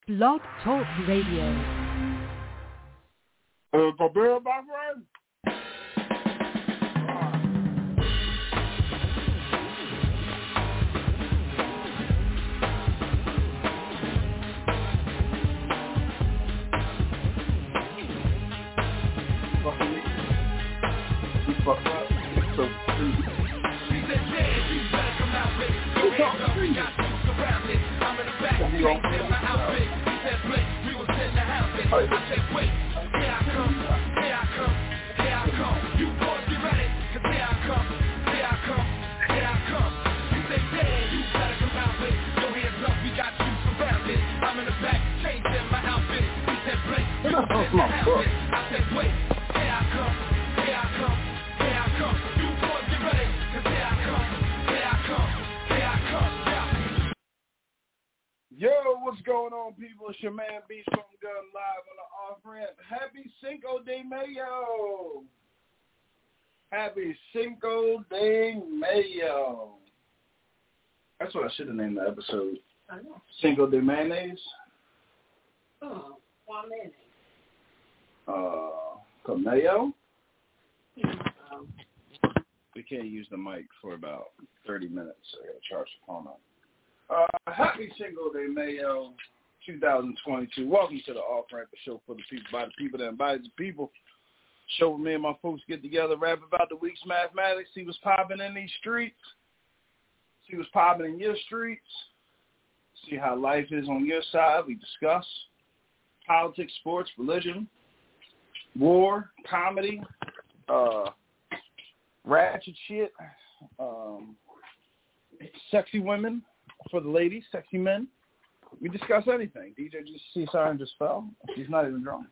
Blog Talk Radio. For Bill, my friend. Yo, what's going on, people? It's your man B from Gun live on the off-ramp. Happy Cinco de Mayo. Happy Cinco de Mayo. That's what I should have named the episode. I know. Cinco de Mayonnaise. Oh, why mayonnaise? Called Mayo. Um, We can't use the mic for about 30 minutes, so I got to charge the phone up. Happy Cinco de Mayo 2022. Welcome to the Off-Ramp Show for the people, by the people that invites the people. Show where me and my folks get together, rap about the week's mathematics, see what's popping in these streets, see what's popping in your streets, see how life is on your side. We discuss politics, sports, religion, war, comedy, ratchet shit, sexy women for the ladies, sexy men. We discuss anything. DJ just see Siren just fell. He's not even drunk.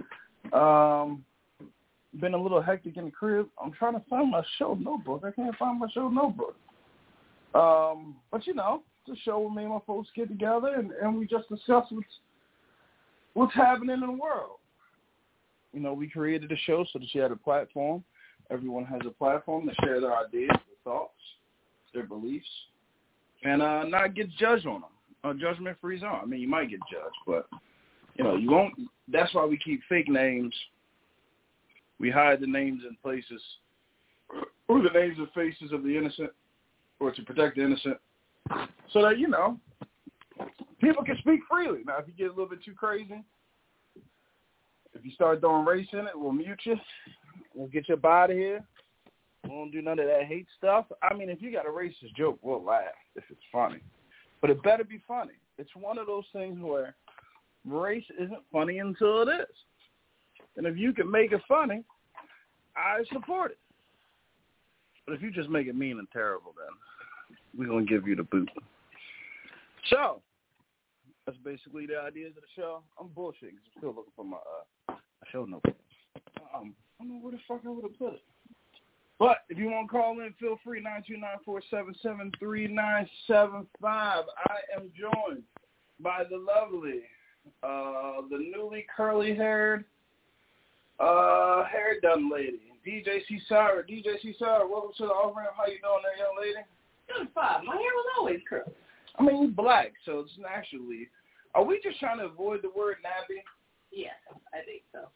Been a little hectic in the crib. I'm trying to find my show notebook. I can't find my show notebook. But you know, it's a show where me and my folks get together and we just discuss what's happening in the world. You know, we created a show so that you had a platform. Everyone has a platform to share their ideas, their thoughts, their beliefs, and not get judged on them. A judgment-free zone. I mean, you might get judged, but, you know, you won't. That's why we keep fake names. We hide the names in places, or the names and faces of the innocent, or to protect the innocent, so that, you know, people can speak freely. Now, if you get a little bit too crazy, if you start throwing race in it, we'll mute you. We'll get you up out of here. We won't do none of that hate stuff. I mean, if you got a racist joke, we'll laugh if it's funny. But it better be funny. It's one of those things where race isn't funny until it is. And if you can make it funny, I support it. But if you just make it mean and terrible, then we're going to give you the boot. So, that's basically the ideas of the show. I'm bullshitting because I'm still looking for my show notebook. I don't know where the fuck I would have put it. But if you want to call in, feel free, 929-477-3975. I am joined by the lovely, the newly curly-haired, hair-done lady, DJ Cesara. DJ Cesara, welcome to the off-ramp. How you doing there, young lady? Doing fine. My hair was always curly. I mean, you're black, so it's naturally. Are we just trying to avoid the word nappy? Yes, I think so.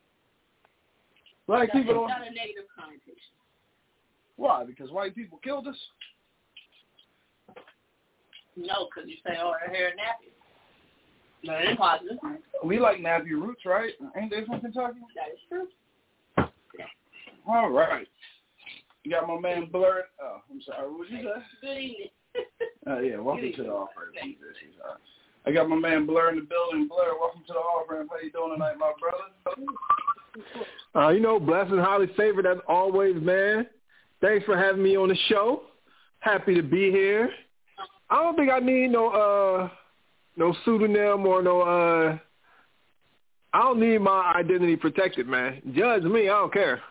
Black people don't. It's not a negative connotation. Why? Because white people killed us? No, because you say, oh, her hair nappy. No, it's positive. We like nappy roots, right? Ain't they from Kentucky? That is true. All right. You got my man Blur. Oh, I'm sorry. What did you say? Good evening. Yeah, welcome to the off-ramp. I got my man Blur in the building. Blur, welcome to the off-ramp. How you doing tonight, my brother? You know, blessed and highly favored as always, man. Thanks for having me on the show. Happy to be here. I don't think I need no pseudonym or I don't need my identity protected, man. Judge me, I don't care.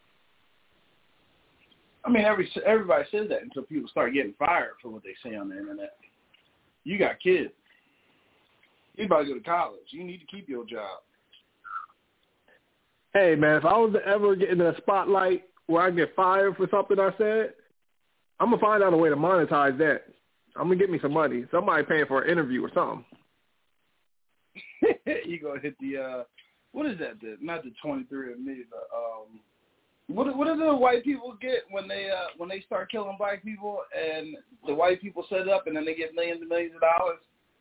I mean, everybody says that until people start getting fired for what they say on the internet. You got kids. You about to go to college. You need to keep your job. Hey, man, if I was to ever get in the spotlight where I get fired for something I said, I'm going to find out a way to monetize that. I'm going to get me some money. Somebody paying for an interview or something. You gonna hit the what is that? Not the 23andMe. What do the white people get when they start killing black people and the white people set it up and then they get millions and millions of dollars?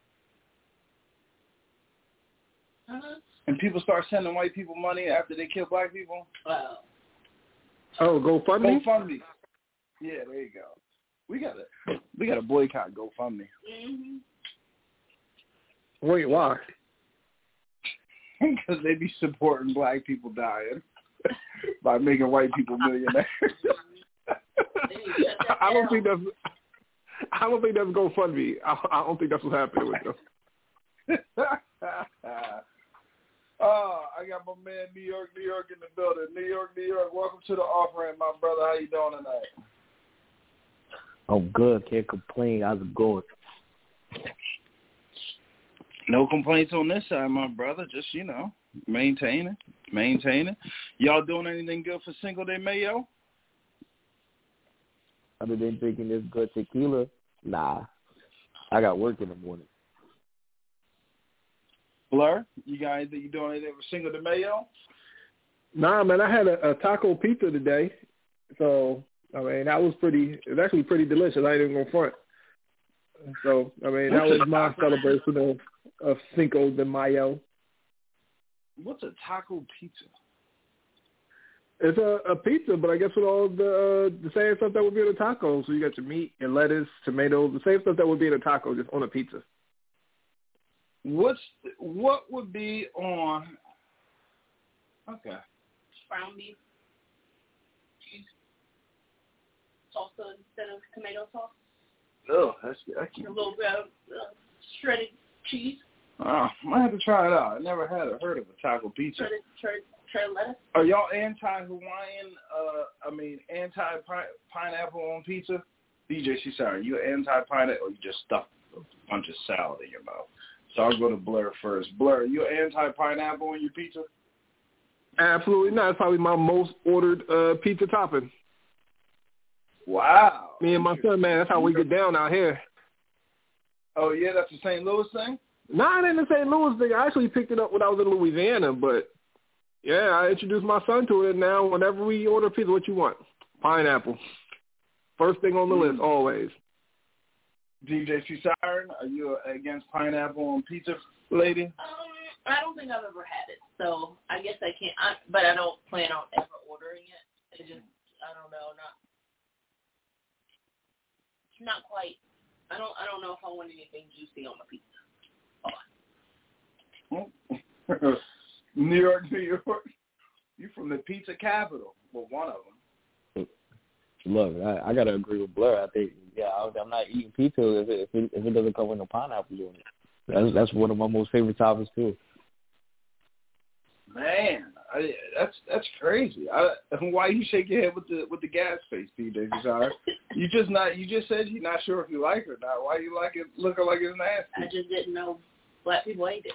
And people start sending white people money after they kill black people. Wow. Oh, GoFundMe? GoFundMe. Yeah, there you go. We gotta boycott GoFundMe. Mm-hmm. Wait, why? Because they be supporting black people dying by making white people millionaires. I don't think that's GoFundMe. I don't think that's what's happening with them. I got my man New York in the building. New York, welcome to the off-ramp, my brother. How you doing tonight? I'm good. Can't complain. How's it going? No complaints on this side, my brother. Just, maintaining. Y'all doing anything good for Cinco de Mayo? Other than drinking this good tequila, nah. I got work in the morning. Blur, you doing anything for Cinco de Mayo? Nah, man, I had a taco pizza today. So, I mean, that was actually pretty delicious. I ain't even going front. So, I mean, that was my celebration of Cinco de Mayo. What's a taco pizza? It's a pizza, but I guess with all the same stuff that would be in a taco. So you got your meat, your lettuce, tomatoes, the same stuff that would be in a taco, just on a pizza. What would be on? Okay. Ground beef, cheese, salsa instead of tomato sauce. Oh, that's A little bit of shredded cheese. Oh, I might have to try it out. I never heard of a taco pizza. Shredded lettuce. Are y'all anti-Hawaiian? Anti-pineapple on pizza? DJ, sorry, you anti-pineapple or you just stuff a bunch of salad in your mouth? So I'll go to Blair first. Blair, you anti-pineapple on your pizza? Absolutely not. It's probably my most ordered pizza topping. Wow. Me and my son, man, that's how we get down out here. Oh, yeah, that's the St. Louis thing? Nah, it ain't the St. Louis thing. I actually picked it up when I was in Louisiana, but, yeah, I introduced my son to it, and now whenever we order pizza, what you want? Pineapple. First thing on the list, always. DJ Siren, are you against pineapple on pizza, lady? I don't think I've ever had it, so I guess I can't. But I don't plan on ever ordering it. It just, I don't know, not quite. I don't know if I want anything juicy on my pizza. New York. You from the pizza capital? Well, one of them. Look, I gotta agree with Blair. I think, I'm not eating pizza if it doesn't come with no pineapple on it. That's one of my most favorite toppings too. Man, that's crazy. Why you shake your head with the gas face, DJ Desire? You just said you're not sure if you like it or not. Why you like it looking like it's nasty? I just didn't know black people ate it.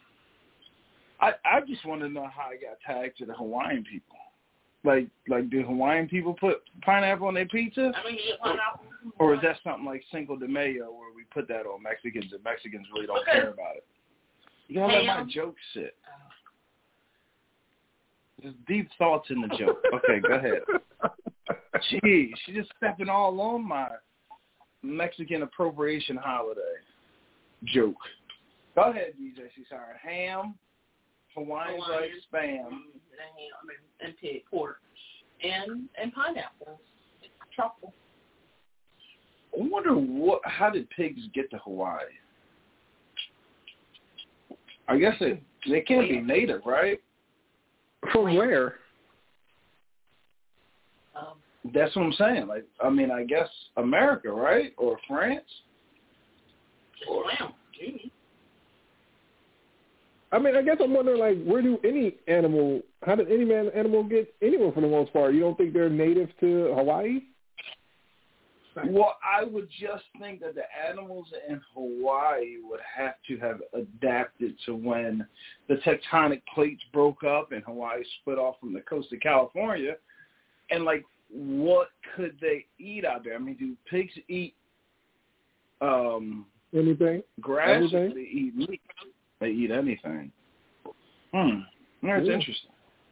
I just want to know how it got tagged to the Hawaiian people. Like do Hawaiian people put pineapple on their pizza? I mean, you get pineapple. Or is that something like Cinco de Mayo where we put that on Mexicans and Mexicans really don't care about it? You gotta let my joke sit. There's deep thoughts in the joke. Okay, go ahead. Gee, she's just stepping all on my Mexican appropriation holiday joke. Go ahead, DJ. Sorry. Ham, Hawaiian like spam. And pig, pork, and pineapple, truffle. I wonder how did pigs get to Hawaii? I guess they can't be native, right? From where? That's what I'm saying. I guess America, right? Or France? I mean, I guess I'm wondering, how did any animal get anywhere for the most part? You don't think they're native to Hawaii? Well, I would just think that the animals in Hawaii would have to have adapted to when the tectonic plates broke up and Hawaii split off from the coast of California. And, what could they eat out there? I mean, do pigs eat anything? Grass? Anything? Or they eat meat? They eat anything. That's interesting.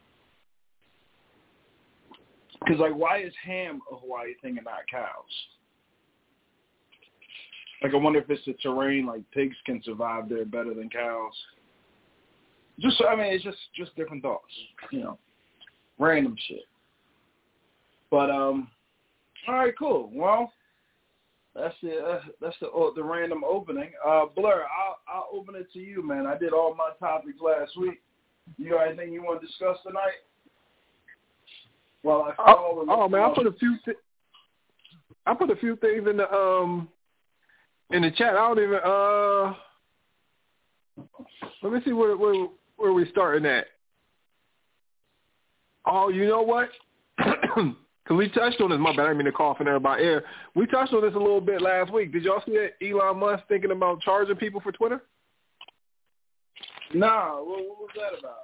Because, like, why is ham a Hawaii thing and not cows? Like, I wonder if it's the terrain, like, pigs can survive there better than cows. It's just different thoughts, random shit. But, all right, cool. Well, that's the random opening. Blur, I'll open it to you, man. I did all my topics last week. You got anything you want to discuss tonight? Well, man, I put a few things in the chat. I don't even let me see where we starting at. Oh, you know what? Because we touched on this. My bad. I didn't mean to cough in everybody's ear. We touched on this a little bit last week. Did y'all see that Elon Musk thinking about charging people for Twitter? Nah. What was that about?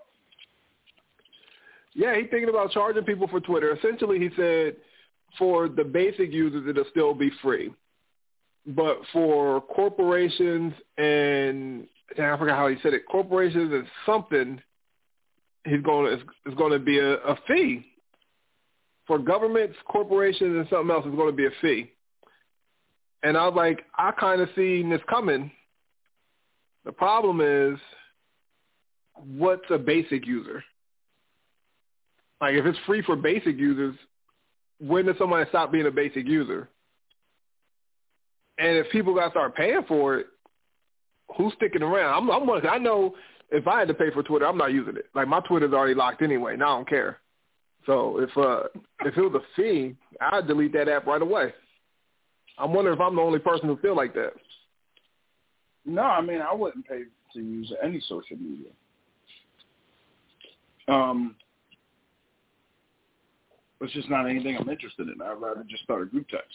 Yeah, he's thinking about charging people for Twitter. Essentially, he said for the basic users, it'll still be free. But for corporations and I forgot how he said it, corporations and something, it's going to be a fee. For governments, corporations, and something else, it's going to be a fee. And I was like, I kind of seen this coming. The problem is, what's a basic user? Like, if it's free for basic users, when does somebody stop being a basic user? And if people got to start paying for it, who's sticking around? I know if I had to pay for Twitter, I'm not using it. Like, my Twitter's already locked anyway. Now I don't care. So if it was a fee, I'd delete that app right away. I'm wondering if I'm the only person who feel like that. No, I mean, I wouldn't pay to use any social media. It's just not anything I'm interested in. I'd rather just start a group text.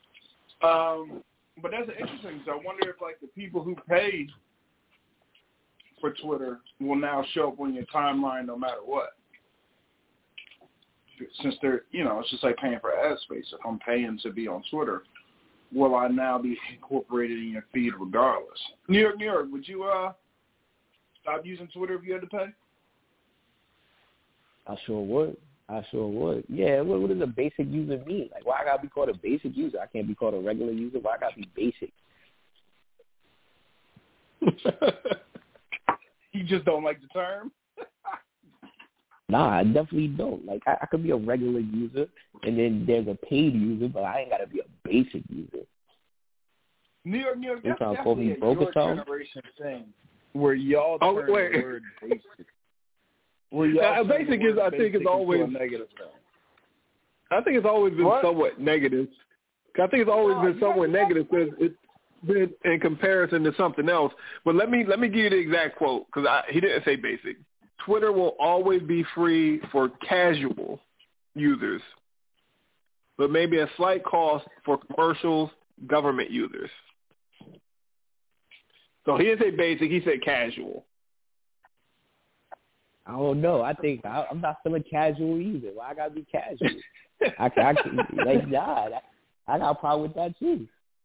But that's interesting. So I wonder if, like, the people who pay for Twitter will now show up on your timeline no matter what. Since they're, it's just like paying for ad space. If I'm paying to be on Twitter, will I now be incorporated in your feed regardless? New York, would you stop using Twitter if you had to pay? I sure would. Yeah, what does a basic user mean? Like, why I gotta be called a basic user? I can't be called a regular user. Why I gotta be basic? You just don't like the term? Nah, I definitely don't. Like, I could be a regular user, and then there's a paid user, but I ain't gotta be a basic user. New York, you trying to call me broke or something? Generation thing where y'all turn the word basic. Basic is, I think, it's always negative. I think it's always been somewhat negative. I think it's always been somewhat negative because it's been in comparison to something else. But let me give you the exact quote because he didn't say basic. Twitter will always be free for casual users, but maybe a slight cost for commercials, government users. So he didn't say basic; he said casual. I don't know. I think I'm not feeling casual either. Why I gotta be casual? I got a problem with that too.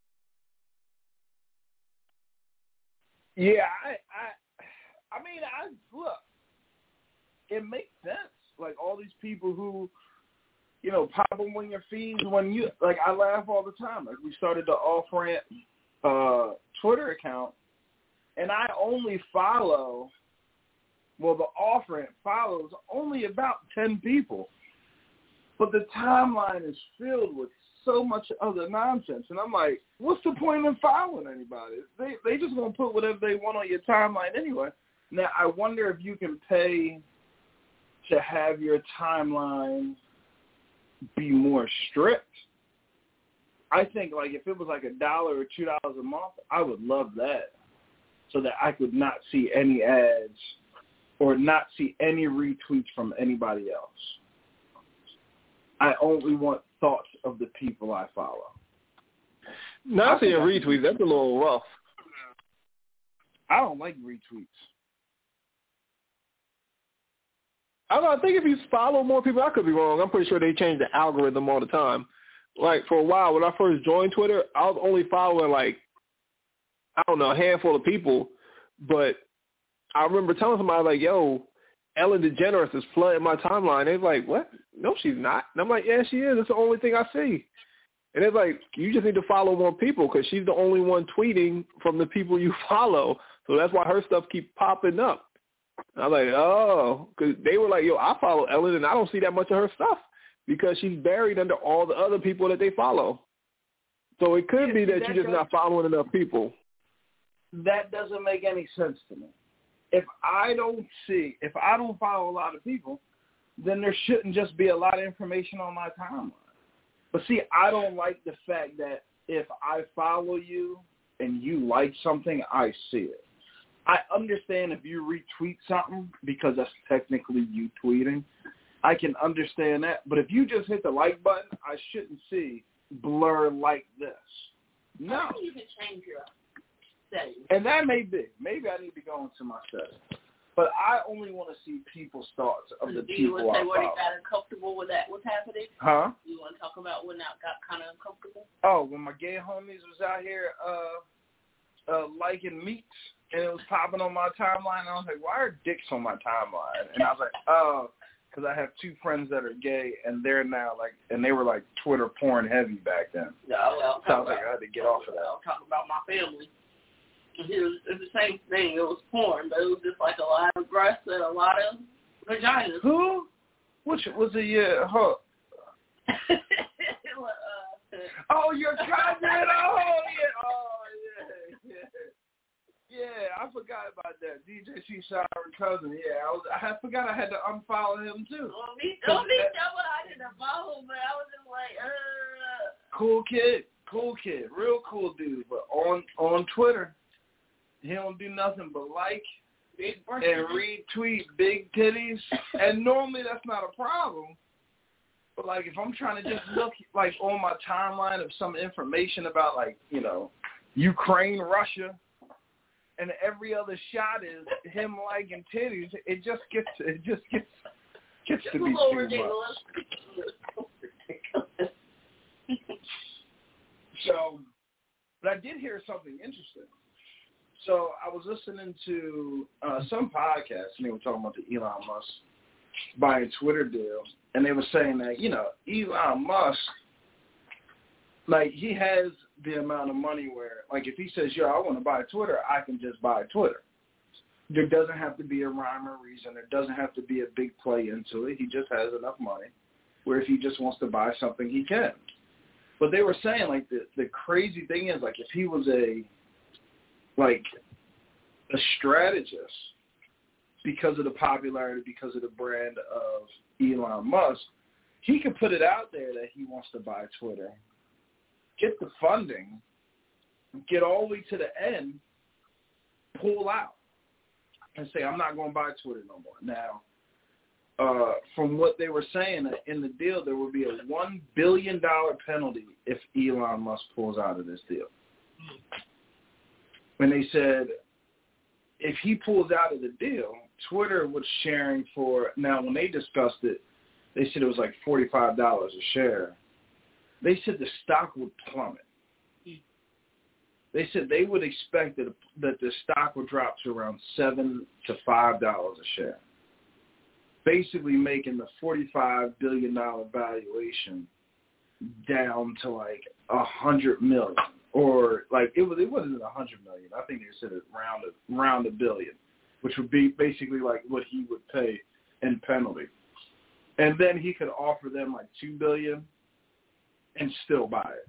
Yeah, I mean, look, it makes sense. Like all these people who, pop them on your feeds when you like. I laugh all the time. Like we started the off-ramp Twitter account, and I only follow. Well, the off-ramp follows only about 10 people. But the timeline is filled with so much other nonsense. And I'm like, what's the point in following anybody? They just going to put whatever they want on your timeline anyway. Now, I wonder if you can pay to have your timeline be more strict. I think, like, if it was like $1 or $2 a month, I would love that so that I could not see any ads or not see any retweets from anybody else. I only want thoughts of the people I follow. Not seeing retweets, that's a little rough. I don't like retweets. I think if you follow more people, I could be wrong. I'm pretty sure they change the algorithm all the time. Like, for a while, when I first joined Twitter, I was only following, like, a handful of people, but I remember telling somebody, like, yo, Ellen DeGeneres is flooding my timeline. They're like, what? No, she's not. And I'm like, yeah, she is. It's the only thing I see. And it's like, you just need to follow more people because she's the only one tweeting from the people you follow. So that's why her stuff keep popping up. And I'm like, oh, because they were like, yo, I follow Ellen and I don't see that much of her stuff because she's buried under all the other people that they follow. So it could be that you're just not following enough people. That doesn't make any sense to me. If I don't follow a lot of people, then there shouldn't just be a lot of information on my timeline. But see, I don't like the fact that if I follow you and you like something, I see it. I understand if you retweet something because that's technically you tweeting. I can understand that. But if you just hit the like button, I shouldn't see Blur like this. No. I think you can change your settings. And that may be. Maybe I need to go into my settings. But I only want to see people's thoughts of the people I follow. Do you want to say where they got uncomfortable with that? What's happening? Huh? You want to talk about when that got kind of uncomfortable? Oh, when my gay homies was out here liking meats, and it was popping on my timeline. And I was like, why are dicks on my timeline? And I was like, oh, because I have two friends that are gay, and they're now and they were like Twitter porn heavy back then. No, well, so I was like, I had to get off of that. I'll talk about my family. It was the same thing. It was porn, but it was just like a lot of breasts and a lot of vaginas. Who? Which was her? Oh, your cousin! Yeah, I forgot about that. DJ C. Siren cousin. Yeah, I forgot I had to unfollow him too. Well, me too. I didn't follow him, but I was just like, Cool kid, real cool dude. But on Twitter, he don't do nothing but like and retweet big titties. And normally that's not a problem. But like if I'm trying to just look like on my timeline of some information about like, you know, Ukraine, Russia, and every other shot is him liking titties, it just gets to be too much. So, but I did hear something interesting. So I was listening to some podcast, and they were talking about the Elon Musk buying Twitter deal, and they were saying that, you know, Elon Musk, like, he has the amount of money where, like, if he says, yo, I want to buy Twitter, I can just buy Twitter. There doesn't have to be a rhyme or reason. There doesn't have to be a big play into it. He just has enough money where if he just wants to buy something, he can. But they were saying, like, the crazy thing is, like, if he was a strategist because of the popularity, because of the brand of Elon Musk, he could put it out there that he wants to buy Twitter, get the funding, get all the way to the end, pull out, and say, I'm not going to buy Twitter no more. Now, from what they were saying, in the deal, there would be a $1 billion penalty if Elon Musk pulls out of this deal. And they said if he pulls out of the deal, Twitter was sharing for, now when they discussed it, they said it was like $45 a share. They said the stock would plummet. They said they would expect that the stock would drop to around $7 to $5 a share, basically making the $45 billion valuation down to like $100 million, or like it wasn't $100 million. I think they said it round $1 billion, which would be basically like what he would pay in penalty, and then he could offer them like $2 billion and still buy it.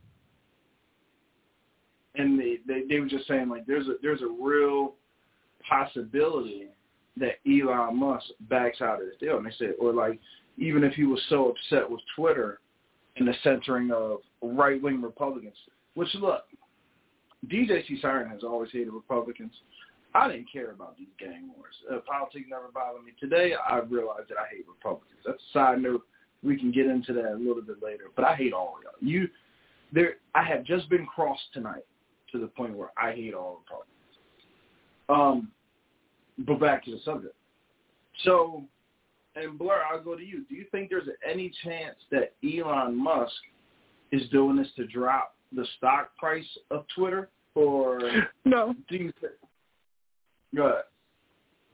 And they were just saying like there's a real possibility that Elon Musk backs out of this deal. And they said, or like even if he was so upset with Twitter and the censoring of right-wing Republicans, which look, DJ C. Siren has always hated Republicans. I didn't care about these gang wars. Politics never bothered me. Today, I realized that I hate Republicans. That's a side note. We can get into that a little bit later. But I hate all of y'all. I have just been crossed tonight to the point where I hate all Republicans. But back to the subject. So, and Blur, I'll go to you. Do you think there's any chance that Elon Musk is doing this to drop the stock price of Twitter? Or no? Do you think? Go ahead.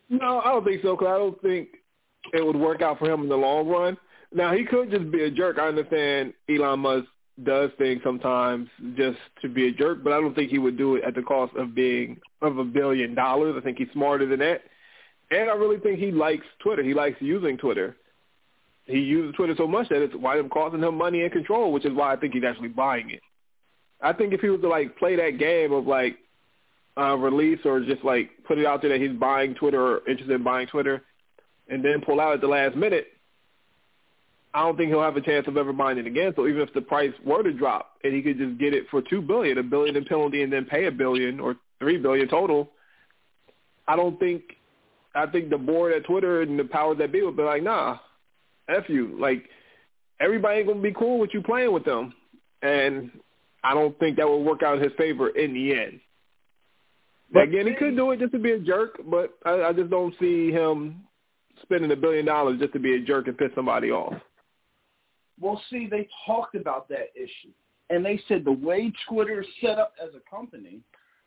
No, I don't think so, because I don't think it would work out for him in the long run. Now, he could just be a jerk. I understand Elon Musk does things sometimes just to be a jerk, but I don't think he would do it at the cost of $1 billion. I think he's smarter than that. And I really think he likes Twitter. He likes using Twitter. He uses Twitter so much that it's why it's costing him money and control, which is why I think he's actually buying it. I think if he was to, like, play that game of, like, release or just, like, put it out there that he's buying Twitter or interested in buying Twitter and then pull out at the last minute, I don't think he'll have a chance of ever buying it again. So even if the price were to drop and he could just get it for $2 billion, $1 billion in penalty, and then pay $1 billion or $3 billion total, I think the board at Twitter and the powers that be would be like, nah, F you. Like, everybody ain't going to be cool with you playing with them. And I don't think that will work out in his favor in the end. But again, he could do it just to be a jerk, but I just don't see him spending $1 billion just to be a jerk and piss somebody off. Well, see, they talked about that issue, and they said the way Twitter is set up as a company,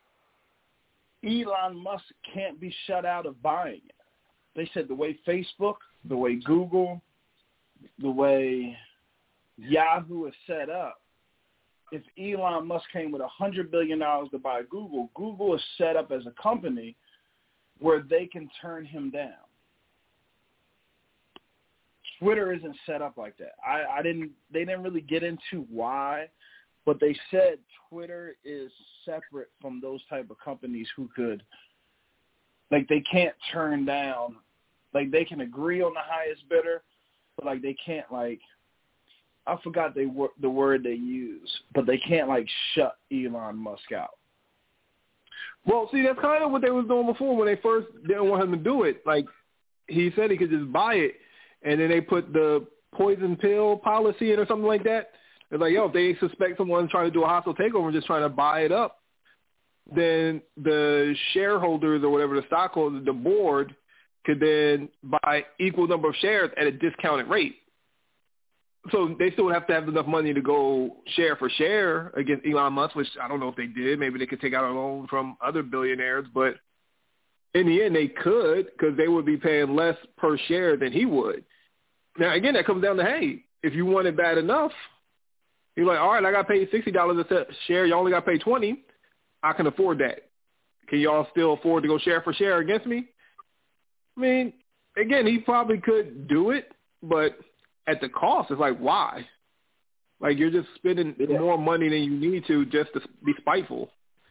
Elon Musk can't be shut out of buying it. They said the way Facebook, the way Google, the way Yahoo is set up, if Elon Musk came with $100 billion to buy Google, Google is set up as a company where they can turn him down. Twitter isn't set up like that. They didn't really get into why, but they said Twitter is separate from those type of companies who could, like, they can't turn down, like, they can agree on the highest bidder, but, like, they can't, like, I forgot the word they use, but they can't, like, shut Elon Musk out. Well, see, that's kind of what they was doing before when they first didn't want him to do it. Like, he said he could just buy it, and then they put the poison pill policy in or something like that. It's like, yo, if they suspect someone trying to do a hostile takeover and just trying to buy it up, then the shareholders or whatever, the stockholders, the board, could then buy equal number of shares at a discounted rate. So they still have to have enough money to go share for share against Elon Musk, which I don't know if they did. Maybe they could take out a loan from other billionaires, but in the end they could, because they would be paying less per share than he would. Now, again, that comes down to, hey, if you want it bad enough, you're like, all right, I got paid $60 a share. You only got paid $20. I can afford that. Can y'all still afford to go share for share against me? I mean, again, he probably could do it, but at the cost, it's like, why? Like, you're just spending more money than you need to just to be spiteful.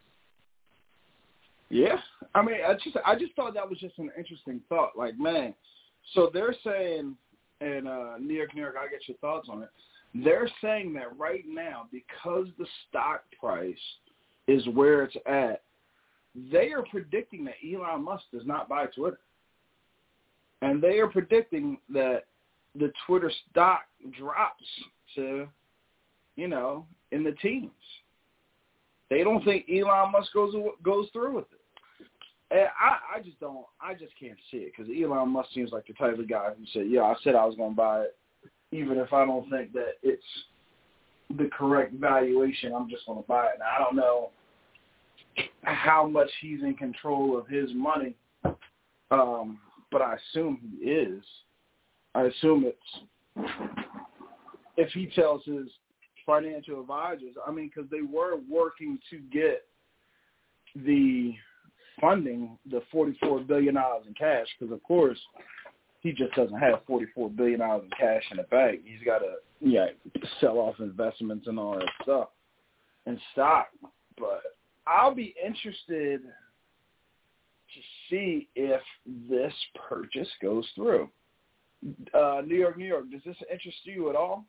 Yeah. I mean, I just thought that was just an interesting thought. Like, man, so they're saying, and New York, I'll get your thoughts on it. They're saying that right now, because the stock price is where it's at, they are predicting that Elon Musk does not buy Twitter. And they are predicting that the Twitter stock drops to, in the teens. They don't think Elon Musk goes through with it. And I just can't see it, because Elon Musk seems like the type of guy who said, yeah, I said I was going to buy it, even if I don't think that it's the correct valuation, I'm just going to buy it. Now, I don't know how much he's in control of his money, but I assume he is. I assume it's, if he tells his financial advisors, I mean, because they were working to get the funding, the $44 billion in cash, because, of course, he just doesn't have $44 billion in cash in the bank. He's got to sell off investments and all that stuff and stock. But I'll be interested to see if this purchase goes through. New York, does this interest you at all?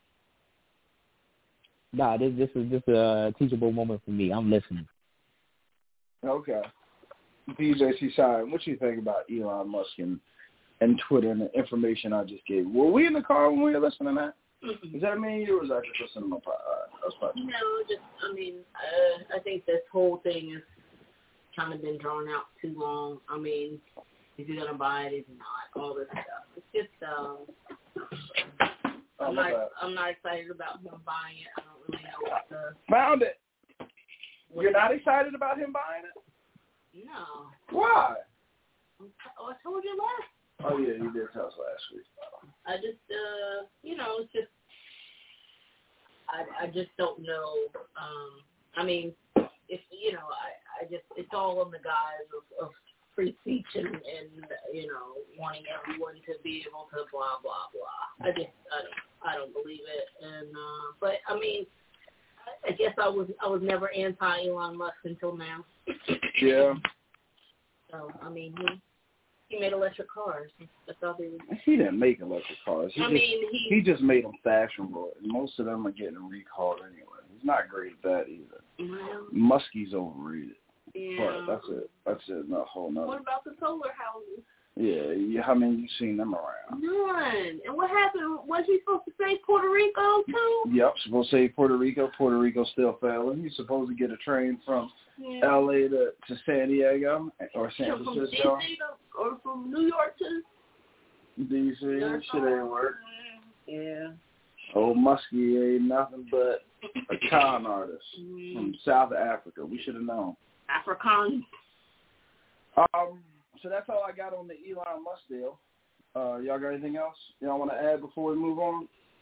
Nah, this is just a teachable moment for me. I'm listening. Okay. BJC Shine, what do you think about Elon Musk and Twitter and the information I just gave? Were we in the car when we were listening to that? Mm-hmm. Is that me or was I just listening to my podcast? No, I think this whole thing has kind of been drawn out too long. I mean, is he going to buy it? Is he not? All this stuff. It's just, I'm not excited about him buying it. I don't really know what the... Found it. You're not excited about him buying it? No. Why? I told you last. Oh, yeah, you did tell us last week. I just, it's just, I just don't know. I mean, if, I just, it's all in the guise of free speech and wanting everyone to be able to blah, blah, blah. I don't believe it. And, but, I mean, I guess I was never anti-Elon Musk until now. Yeah. So, I mean, he made electric cars. That's all he didn't make electric cars. He just made them fashionable. And most of them are getting recalled anyway. He's not great at that either. Well, Muskie's overrated. Yeah. But that's it. Not a whole nother. What about the solar houses? Yeah. How many you seen them around? None. And what happened? Was he supposed to say Puerto Rico too? Yep, supposed to say Puerto Rico. Puerto Rico still failing. He's supposed to get a train from L.A. to San Diego or San Francisco. From D.C. or from New York to D.C. Shit ain't work. Yeah. Old Muskie ain't nothing but a con artist from South Africa. We should have known. Afrikaans. So that's all I got on the Elon Musk deal. Y'all got anything else y'all want to add before we move on?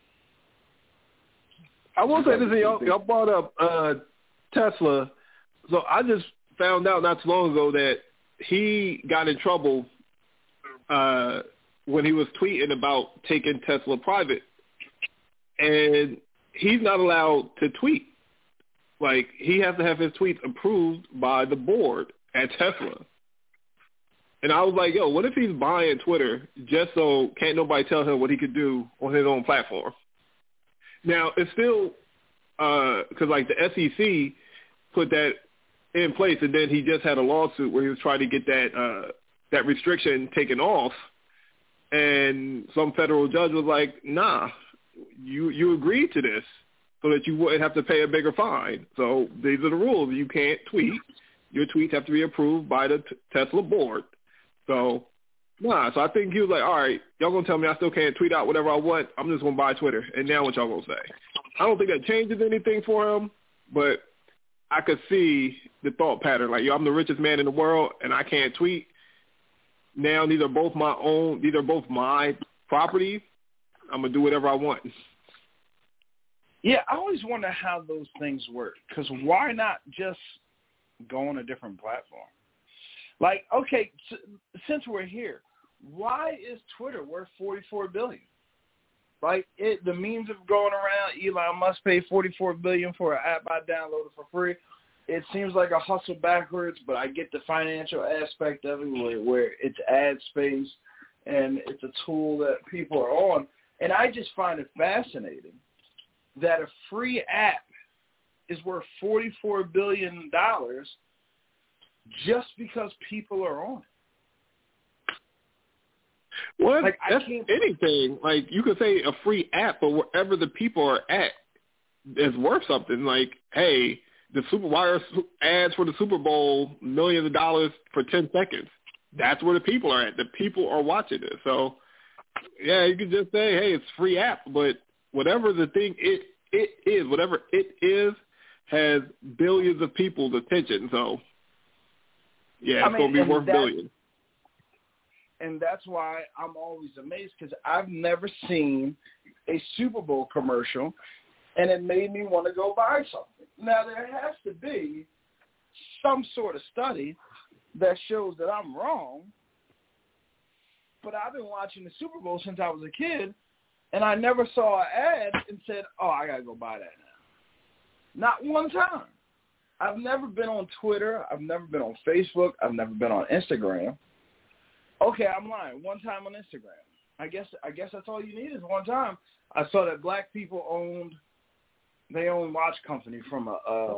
I will say this, y'all brought up Tesla. So I just found out not too long ago that he got in trouble when he was tweeting about taking Tesla private. And he's not allowed to tweet. Like, he has to have his tweets approved by the board at Tesla. And I was like, yo, what if he's buying Twitter just so can't nobody tell him what he could do on his own platform? Now, it's still because, like, the SEC put that in place, and then he just had a lawsuit where he was trying to get that restriction taken off. And some federal judge was like, nah, you agreed to this so that you wouldn't have to pay a bigger fine. So these are the rules. You can't tweet. Your tweets have to be approved by the Tesla board. So, nah. So I think he was like, all right, y'all going to tell me I still can't tweet out whatever I want. I'm just going to buy Twitter. And now what y'all going to say? I don't think that changes anything for him, but I could see the thought pattern. Like, yo, I'm the richest man in the world, and I can't tweet. Now these are both my property. I'm going to do whatever I want. Yeah, I always wonder how those things work, because why not just go on a different platform? Like, okay, since we're here, why is Twitter worth $44 billion? Like, the memes of going around, Elon Musk paid $44 billion for an app I downloaded for free. It seems like a hustle backwards, but I get the financial aspect of it where it's ad space and it's a tool that people are on. And I just find it fascinating that a free app is worth $44 billion just because people are on it. Well, like, that's anything. Like, you could say a free app, but wherever the people are at is worth something. Like, hey, the Super Wire ads for the Super Bowl, millions of dollars for 10 seconds. That's where the people are at. The people are watching it. So, yeah, you could just say, hey, it's a free app, but whatever the thing it is, whatever it is, has billions of people's attention. So, yeah, it's going to be worth billions. And that's why I'm always amazed, because I've never seen a Super Bowl commercial, and it made me want to go buy something. Now, there has to be some sort of study that shows that I'm wrong, but I've been watching the Super Bowl since I was a kid, and I never saw an ad and said, oh, I got to go buy that now. Not one time. I've never been on Twitter. I've never been on Facebook. I've never been on Instagram. Okay, I'm lying. One time on Instagram. I guess that's all you need is one time. I saw that black people owned watch company from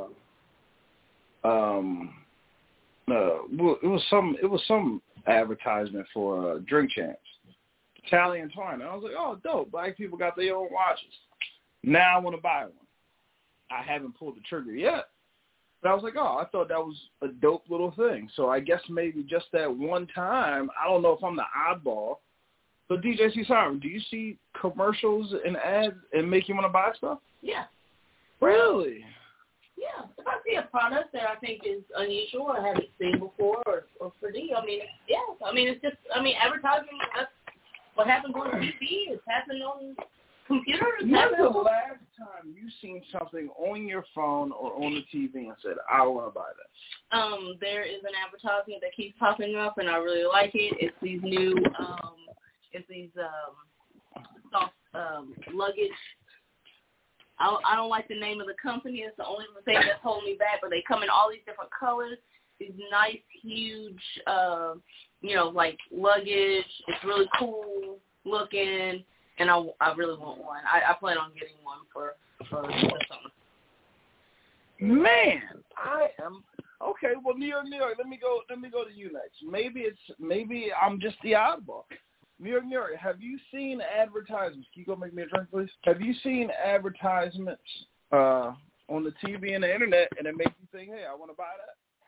it was some advertisement for Drink Champs, Tally and Twine. And I was like, oh, dope. Black people got their own watches. Now I want to buy one. I haven't pulled the trigger yet. But I was like, oh, I thought that was a dope little thing. So I guess maybe just that one time, I don't know if I'm the oddball, but DJ C. Siren, do you see commercials and ads and make you want to buy stuff? Yeah. Really? Yeah, if I see a product that I think is unusual or haven't seen before or for me, I mean, yeah. I mean, it's just, I mean, advertising, that's what happens on TV. It's happening on computers. When's the last time you seen something on your phone or on the TV and said, I want to buy that? There is an advertisement that keeps popping up, and I really like it. It's these new, soft luggage. I don't like the name of the company. It's the only thing that's holding me back. But they come in all these different colors. These nice, huge, like luggage. It's really cool looking, and I really want one. I plan on getting one for summer. Man, I am okay. Well, New York. Let me go to you next. Maybe I'm just the oddball. New York, have you seen advertisements? Can you go make me a drink, please? Have you seen advertisements on the TV and the internet, and it makes you think, hey, I want to buy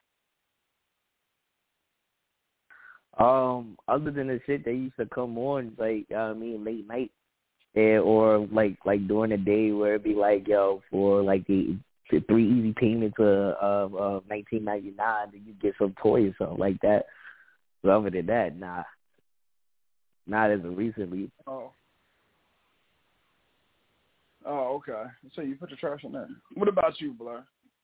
that? Other than the shit that used to come on, like, late night, or like during the day where it'd be like, yo, for like the 3 easy payments of $19.99, then you get some toy or something like that. But other than that, nah. Not as of recently. Oh, okay. So you put the trash in there. What about you, Blair?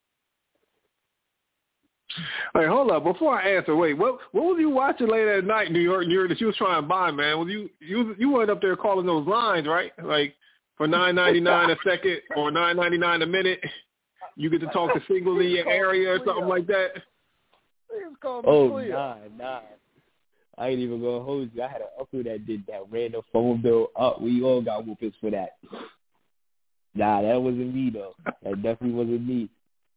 Hey, hold up. Before I answer, wait, what was you watching late at night, New York, that you was trying to buy, man? Was you went up there calling those lines, right? Like for $9.99 a second or $9.99 a minute, you get to talk to singles in your area or something like that? Oh, nah. I ain't even gonna hold you. I had an uncle that did that random phone bill up. We all got whoopings for that. Nah, that wasn't me though. That definitely wasn't me.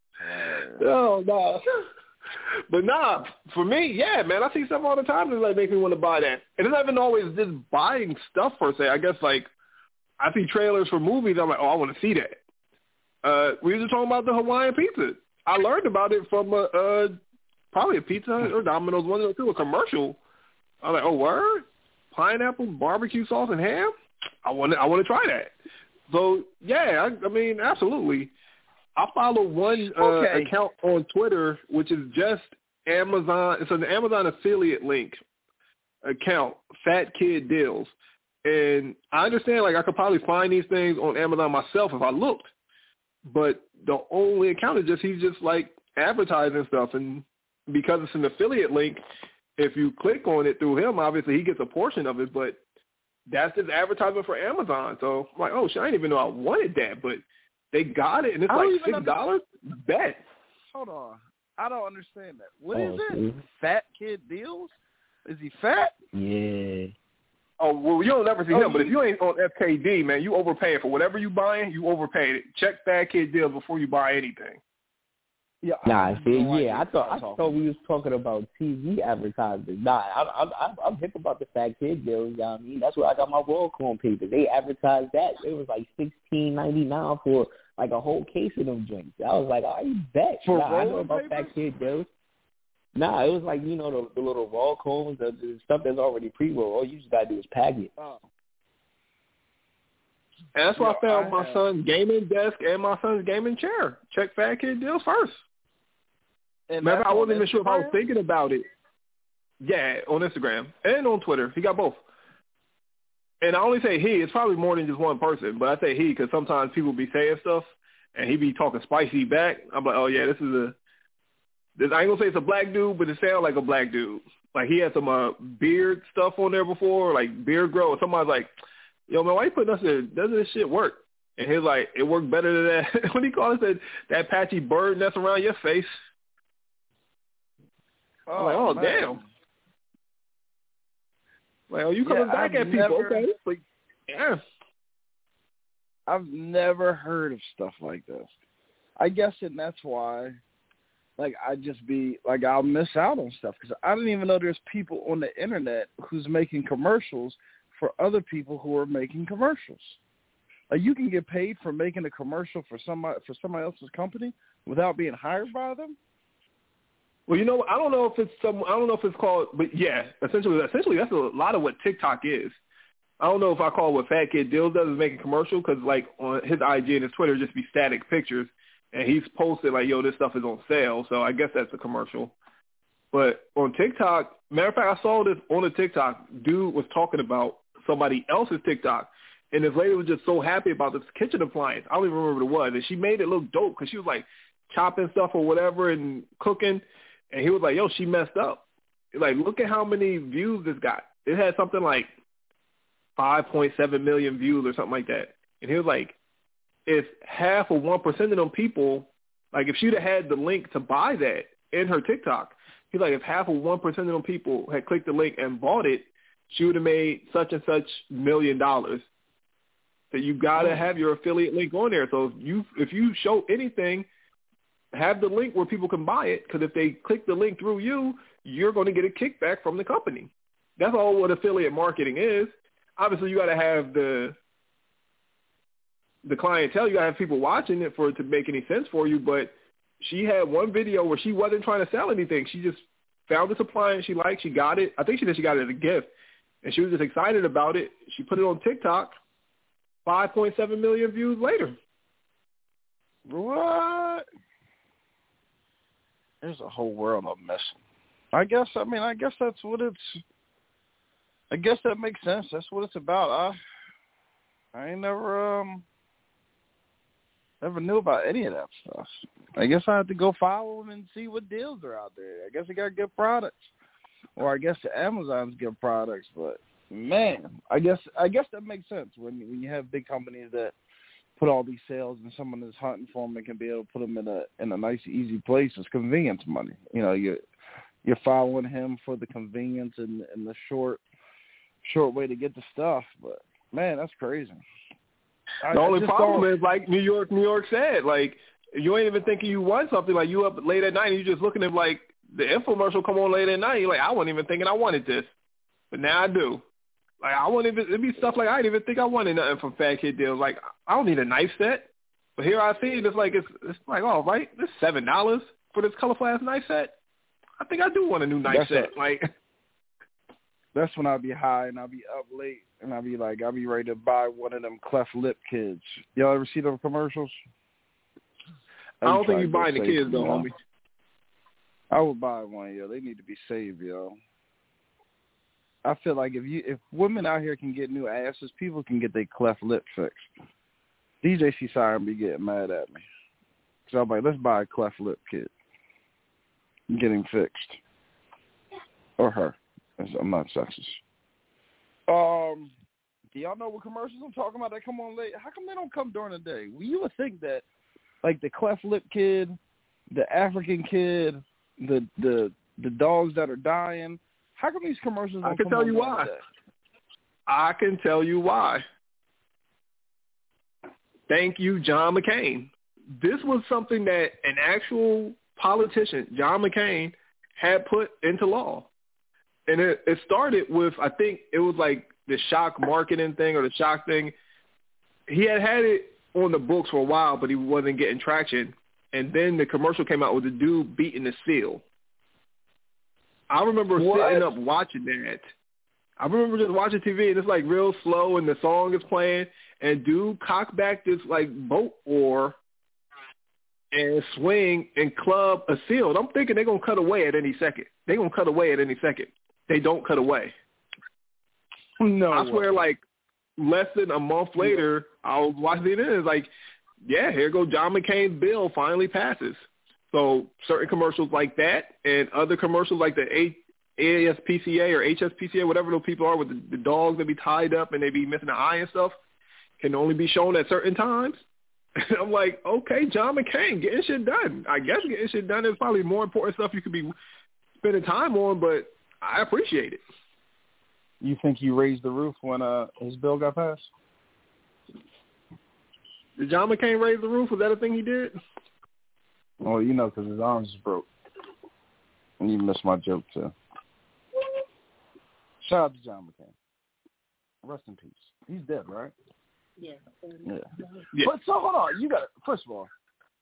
No, nah. But nah, for me, yeah, man, I see stuff all the time that like make me want to buy that. And it's not even always just buying stuff per se. I guess like I see trailers for movies. I'm like, oh, I want to see that. We were just talking about the Hawaiian pizza. I learned about it from probably a Pizza Hut or Domino's, one or two, a commercial. I was like, oh, word? Pineapple, barbecue sauce, and ham? I want to try that. So, yeah, I mean, absolutely. I follow one account on Twitter, which is just Amazon. It's an Amazon affiliate link account, Fat Kid Deals. And I understand, like, I could probably find these things on Amazon myself if I looked. But the only account is he's just, like, advertising stuff. And because it's an affiliate link, if you click on it through him, obviously he gets a portion of it, but that's his advertisement for Amazon. So I'm like, oh, shit, I didn't even know I wanted that, but they got it, and it's like $6. Bet. Hold on. I don't understand that. What is it? Fat Kid Deals? Is he fat? Yeah. Oh, well, you don't ever see him, but if you ain't on FKD, man, you overpaying for whatever you buying, you overpaid it. Check Fat Kid Deals before you buy anything. Yeah, I thought we was talking about TV advertising. Nah, I'm hip about the Fat Kid deals. You know what I mean, that's where I got my WorldCom paper. They advertised that. It was like $16.99 for like a whole case of them drinks. I was like, oh, you bet. For I know about Fat Kid deals. Nah, it was like, you know, the little raw cones, the stuff that's already pre-rolled. All you just gotta do is pack it. Oh. And that's why I found my son's gaming desk and my son's gaming chair. Check Fat Kid Deals first. And remember, I wasn't even sure if I was thinking about it. Yeah, on Instagram and on Twitter. He got both. And I only say he. It's probably more than just one person, but I say he because sometimes people be saying stuff, and he be talking spicy back. I'm like, oh, yeah, this is I ain't going to say it's a black dude, but it sounds like a black dude. Like, he had some beard stuff on there before, like beard grow. And somebody's like, yo, man, why you putting us in? Doesn't this shit work? And he's like, it worked better than that. What do you call it? That patchy bird that's around your face. I'm like, oh, man. Damn. Well, you coming back at people, okay? Like, yeah. I've never heard of stuff like this. I guess, and that's why, like, I'll miss out on stuff because I didn't even know there's people on the internet who's making commercials for other people who are making commercials. Like, you can get paid for making a commercial for somebody else's company without being hired by them. Well, you know, I don't know if it's called, but yeah, essentially that's a lot of what TikTok is. I don't know if I call what Fat Kid Deals does is making commercial because like on his IG and his Twitter just be static pictures, and he's posted like, yo, this stuff is on sale. So I guess that's a commercial. But on TikTok, matter of fact, I saw this on a TikTok. Dude was talking about somebody else's TikTok, and this lady was just so happy about this kitchen appliance. I don't even remember what it was, and she made it look dope because she was like chopping stuff or whatever and cooking, and he was like, yo, she messed up. Like, look at how many views this got. It had something like 5.7 million views or something like that. And he was like, if half of 1% of them people, like if she'd have had the link to buy that in her TikTok, he's like, if half of 1% of them people had clicked the link and bought it, she would have made such and such $1 million. So you got to have your affiliate link on there. So if you show anything, have the link where people can buy it, because if they click the link through you, you're going to get a kickback from the company. That's all what affiliate marketing is. Obviously, you got to have the clientele. You got to have people watching it for it to make any sense for you. But she had one video where she wasn't trying to sell anything. She just found this appliance she liked. She got it. I think she said she got it as a gift, and she was just excited about it. She put it on TikTok. 5.7 million views later. What? There's a whole world I'm missing. I guess that's what it's. I guess that makes sense. That's what it's about. I ain't never knew about any of that stuff. I guess I have to go follow them and see what deals are out there. I guess they got good products, or I guess the Amazon's good products. But man, I guess that makes sense when you have big companies that put all these sales and someone is hunting for them and can be able to put them in a nice, easy place. It's convenience money. You know, you're following him for the convenience and the short way to get the stuff. But man, that's crazy. The only problem is, like New York said, like you ain't even thinking you want something. Like you up late at night and you just looking at like the infomercial come on late at night. You're like, I wasn't even thinking I wanted this, but now I do. Like I wouldn't even. It'd be stuff like I didn't even think I wanted nothing from Fat Kid Deals. Like I don't need a knife set, but here I see it. It's like it's like, oh right, this $7 for this colorful ass knife set. I think I do want a new knife set. Like that's when I'll be high and I'll be up late and I'll be ready to buy one of them cleft lip kids. Y'all ever see those commercials? I don't think you buying the kids though, homie. I would buy one, yo. They need to be saved, yo. I feel like if women out here can get new asses, people can get their cleft lip fixed. DJ C. Siren be getting mad at me. So I'm like, let's buy a cleft lip kid. Get him fixed. Or her. I'm not sexist. Do y'all know what commercials I'm talking about that come on late? How come they don't come during the day? Well, you would think that, like the cleft lip kid, the African kid, the dogs that are dying, how come these commercials don't come on during the day? I can tell you why. Thank you, John McCain. This was something that an actual politician, John McCain, had put into law. And it started with, I think it was like the shock marketing thing or the shock thing. He had it on the books for a while, but he wasn't getting traction. And then the commercial came out with the dude beating the seal. I remember sitting up watching that. I remember just watching TV, and it's like real slow, and the song is playing, and dude cock back this like boat oar and swing and club a seal. And I'm thinking they're going to cut away at any second. They're going to cut away at any second. They don't cut away. No, I swear, like less than a month later, I was watching it, and it's like, yeah, here goes John McCain's bill finally passes. So certain commercials like that and other commercials like the ASPCA or HSPCA, whatever those people are with the dogs that be tied up and they be missing an eye and stuff, can only be shown at certain times. I'm like, okay, John McCain, getting shit done. I guess getting shit done is probably more important stuff you could be spending time on, but I appreciate it. You think he raised the roof when his bill got passed? Did John McCain raise the roof? Was that a thing he did? Oh, you know, because his arms is broke. And you missed my joke, too. Shout out to John McCain. Rest in peace. He's dead, right? Yeah. But so, hold on. You got to, first of all.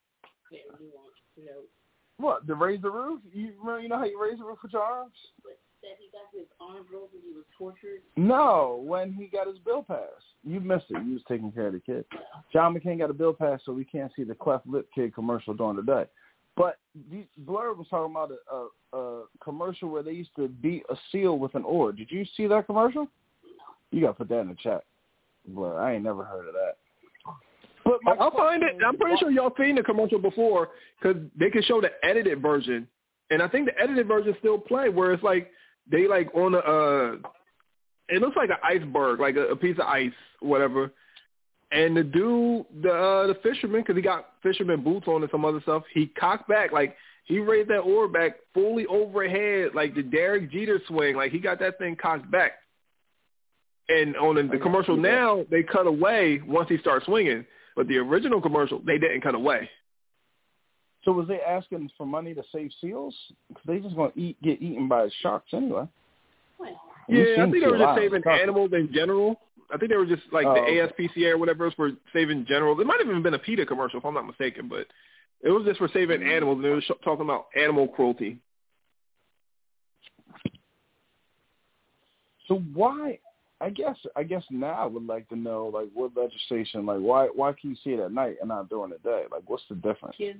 Yeah, you want, What, to raise the roof? You know how you raise the roof with your arms? that he got his arm broken, he was tortured? No, when he got his bill passed. You missed it. You was taking care of the kid. John McCain got a bill passed, so we can't see the cleft lip kid commercial during the day. But Blurb was talking about a commercial where they used to beat a seal with an oar. Did you see that commercial? No. You got to put that in the chat, Blurb. I ain't never heard of that. But I'll find it. I'm pretty sure y'all seen the commercial before because they can show the edited version. And I think the edited version still play where it's like they like on it looks like an iceberg, like a piece of ice, whatever. And the dude, the fisherman, because he got fisherman boots on and some other stuff, he cocked back, like he raised that oar back fully overhead, like the Derek Jeter swing, like he got that thing cocked back. And on the commercial now, they cut away once he starts swinging. But the original commercial, they didn't cut away. So was they asking for money to save seals? Because they just going to get eaten by sharks anyway. Well, yeah, I think they were just saving animals in general. I think they were just like the ASPCA or whatever for saving general. It might have even been a PETA commercial if I'm not mistaken, but it was just for saving animals, and it was talking about animal cruelty. So why? I guess now I would like to know, like, what legislation, like, why can you see it at night and not during the day? Like, what's the difference? Kids.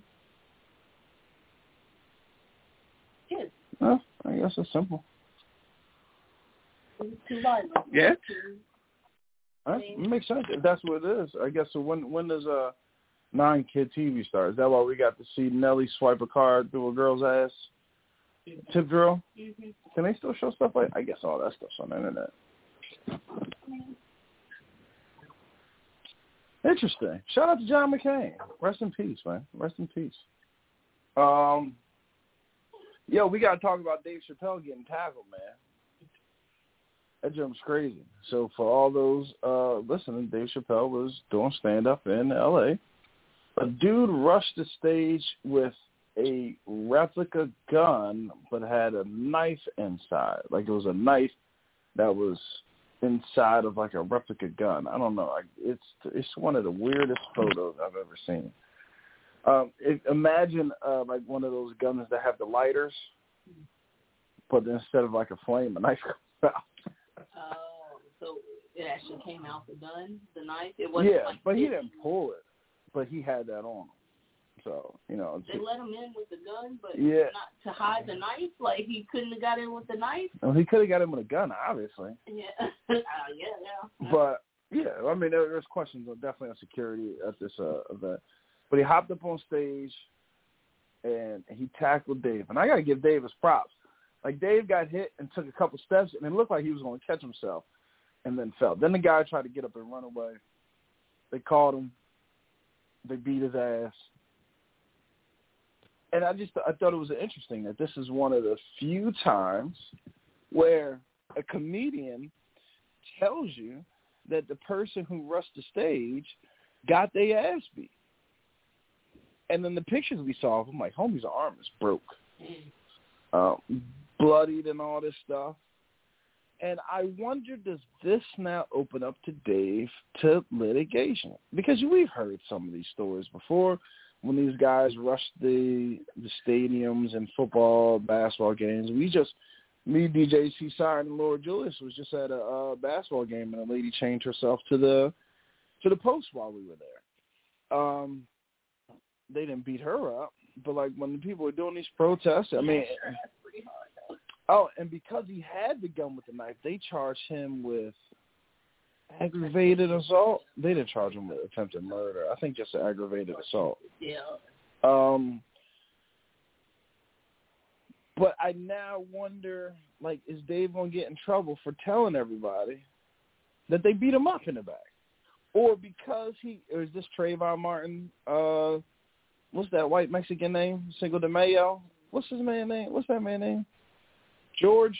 Well, I guess it's simple. It's too violent. Yeah. It makes sense. If that's what it is. I guess, so when does 9-kid TV start? Is that why we got to see Nelly swipe a card through a girl's ass? Tip drill? Mm-hmm. Can they still show stuff like? I guess all that stuff's on the internet. Interesting. Shout out to John McCain. Rest in peace, man. Rest in peace. We got to talk about Dave Chappelle getting tackled, man. That jump's crazy. So for all those listening, Dave Chappelle was doing stand-up in L.A. A dude rushed the stage with a replica gun but had a knife inside. Like it was a knife that was inside of like a replica gun. I don't know. It's one of the weirdest photos I've ever seen. Imagine like one of those guns that have the lighters, but instead of like a flame, a knife comes out. So it actually came out the gun, the knife? It wasn't like but he didn't pull it, but he had that on him. So, you know. They let him in with the gun, but not to hide the knife? Like he couldn't have got in with the knife? Well, he could have got in with a gun, obviously. Yeah. Yeah. But, I mean, there's questions definitely on security at this event. But he hopped up on stage, and he tackled Dave. And I got to give Dave his props. Like, Dave got hit and took a couple steps, and it looked like he was going to catch himself and then fell. Then the guy tried to get up and run away. They caught him. They beat his ass. And I thought it was interesting that this is one of the few times where a comedian tells you that the person who rushed the stage got their ass beat. And then the pictures we saw of him, like, homie's arm is broke. Bloodied and all this stuff. And I wonder, does this now open up to Dave to litigation? Because we've heard some of these stories before when these guys rush the stadiums and football, basketball games. Me, DJ Seaside, and Laura Julius was just at a basketball game, and a lady chained herself to the post while we were there. They didn't beat her up, but like when the people were doing these protests, I mean, and because he had the gun with the knife, they charged him with aggravated assault. They didn't charge him with attempted murder. I think just aggravated assault. Yeah. But I now wonder, like, is Dave going to get in trouble for telling everybody that they beat him up in the back? Or because or is this Trayvon Martin, what's that white Mexican name? Cinco de Mayo? What's his man name? What's that man name? George.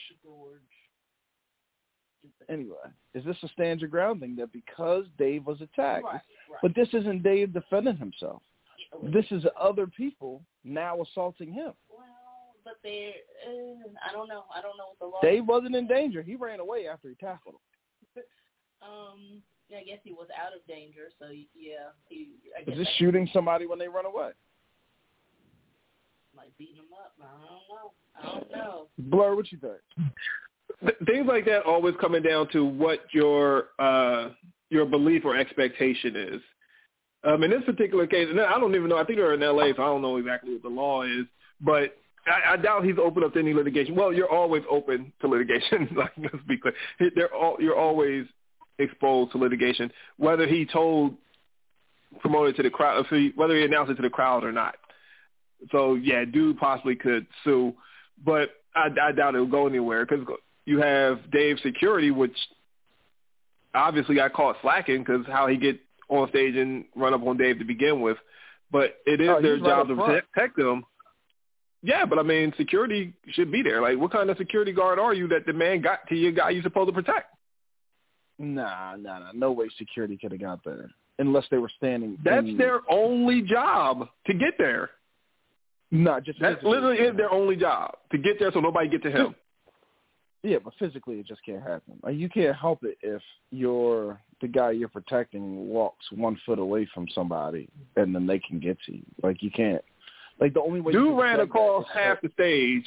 Anyway, is this a stand your ground thing that because Dave was attacked? Right. But this isn't Dave defending himself. This is other people now assaulting him. Well, but they, I don't know. I don't know what the law. Dave wasn't in danger. He ran away after he tackled him. I guess he was out of danger. So yeah, is this shooting somebody when they run away? Like beating him up. I don't know. Blur, what you think? Things like that always coming down to what your belief or expectation is. In this particular case, and I don't even know. I think they're in L.A., so I don't know exactly what the law is. But I doubt he's open up to any litigation. Well, you're always open to litigation. Like, let's be clear. You're always exposed to litigation, whether he promoted to the crowd, whether he announced it to the crowd or not. So, yeah, dude possibly could sue, but I doubt it'll go anywhere because you have Dave's security, which obviously got caught slacking because how he get on stage and run up on Dave to begin with. But it is their job to protect them. Yeah, but, I mean, security should be there. Like, what kind of security guard are you that the man got to your guy you're supposed to protect? Nah. No way security could have got there unless they were standing. That's their only job to get there. No, just that's literally is their only job to get there so nobody get to him. Yeah, but physically it just can't happen. Like, you can't help it if the guy you're protecting walks 1 foot away from somebody and then they can get to you. Like, you can't. Like, the only way dude ran across half the stage.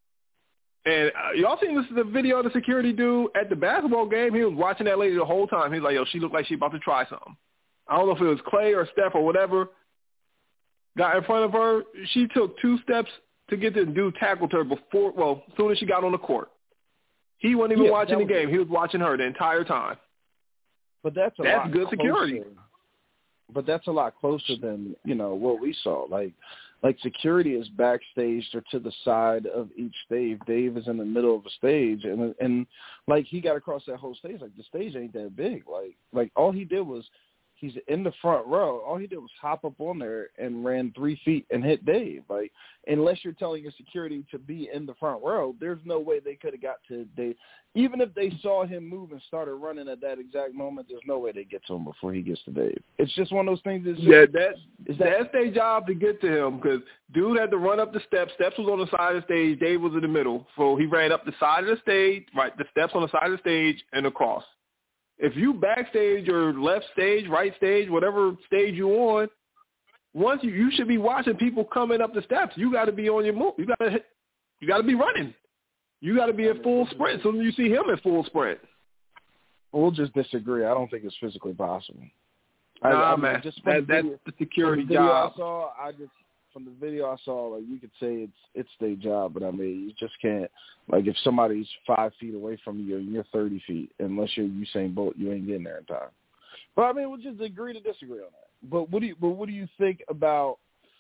And y'all seen the video of the security dude at the basketball game? He was watching that lady the whole time. He's like, yo, she looked like she about to try something. I don't know if it was Clay or Steph or whatever. Got in front of her. She took 2 steps to get this dude tackled her as soon as she got on the court. He wasn't even watching the game. He was watching her the entire time. But that's good security. But that's a lot closer than, what we saw. Like security is backstage or to the side of each stage. Dave is in the middle of a stage, and like he got across that whole stage. Like the stage ain't that big. Like all he did was he's in the front row. All he did was hop up on there and ran 3 feet and hit Dave. Like unless you're telling your security to be in the front row, there's no way they could have got to Dave. Even if they saw him move and started running at that exact moment, there's no way they get to him before he gets to Dave. It's just one of those things. That's their job to get to him because dude had to run up the steps. Steps was on the side of the stage. Dave was in the middle. So he ran up the side of the stage, right, the steps on the side of the stage and across. If you backstage or left stage, right stage, whatever stage you on, once you should be watching people coming up the steps. You got to be on your move. You got to be running. You got to be at full sprint. So you see him at full sprint. We'll just disagree. I don't think it's physically possible. Man. That's the security job. From the video I saw, like you could say it's their job, but I mean you just can't. Like if somebody's 5 feet away from you and you're 30 feet, unless you're Usain Bolt, you ain't getting there in time. But I mean we'll just agree to disagree on that. But what do you think about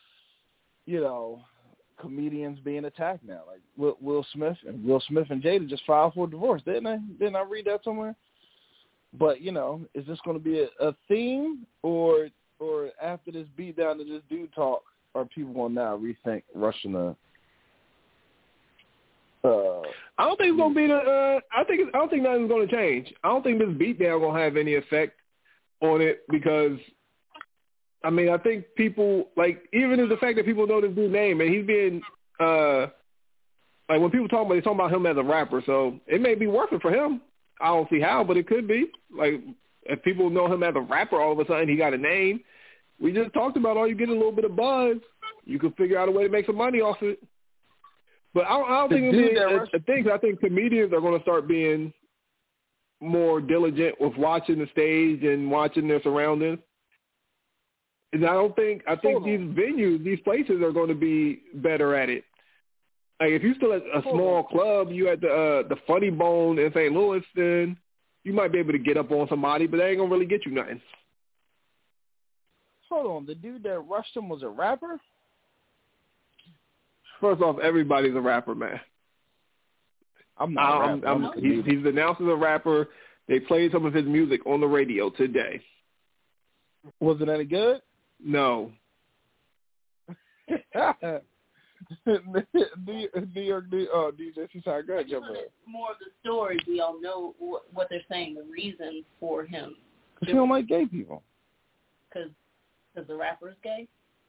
comedians being attacked now? Like Will Smith and Jada just filed for divorce, didn't they? Didn't I read that somewhere? But is this going to be a theme, or after this beat down to this dude talk, are people going to now rethink rushing the? I don't think it's going to be I don't think nothing's going to change. I don't think this beatdown going to have any effect on it because. I mean, I think people, like, even the fact that people know this dude's name, and he's being, like, when people talk about, they talk about him as a rapper, so it may be working for him. I don't see how, but it could be. Like, if people know him as a rapper, all of a sudden he got a name. We just talked about all you get a little bit of buzz. You can figure out a way to make some money off it. But I don't think it'll be a thing. I think comedians are going to start being more diligent with watching the stage and watching their surroundings. And I think these venues, these places are going to be better at it. Like if you're still at a small club, you at the Funny Bone in St. Louis, then you might be able to get up on somebody, but they ain't gonna really get you nothing. Hold on, the dude that rushed him was a rapper? First off, everybody's a rapper, man. I'm not. He's announced as a rapper. They played some of his music on the radio today. Was it any good? No. New York DJ Seaside, go ahead, jump in. More of the story, we all know what they're saying, the reason for him. Because he don't like gay people. Because the rapper's gay?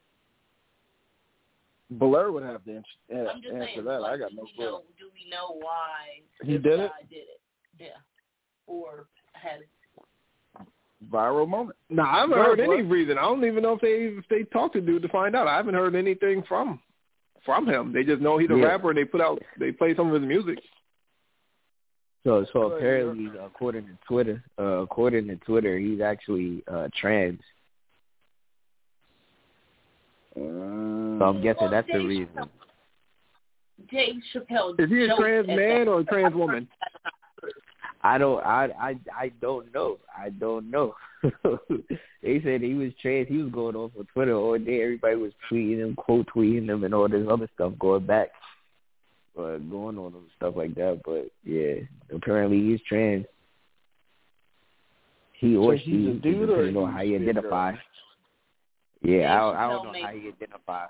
Blair would have to answer saying, that. I got no clue. Do we know why he did it? Yeah. Or had viral moment. No, I haven't heard any reason. I don't even know if they talked to dude to find out. I haven't heard anything from from him. They just know he's a rapper, and they play some of his music. So apparently, according to Twitter, he's actually trans. So I'm guessing that's the reason. Dave Chappelle. Is he a trans man or a trans woman? I don't know. They said he was trans. He was going off on Twitter all day. Everybody was tweeting him, quote tweeting him, and all this other stuff going on and stuff like that. But yeah, apparently he's trans. He or she, depending on how you identify. Yeah, I don't know how you identify.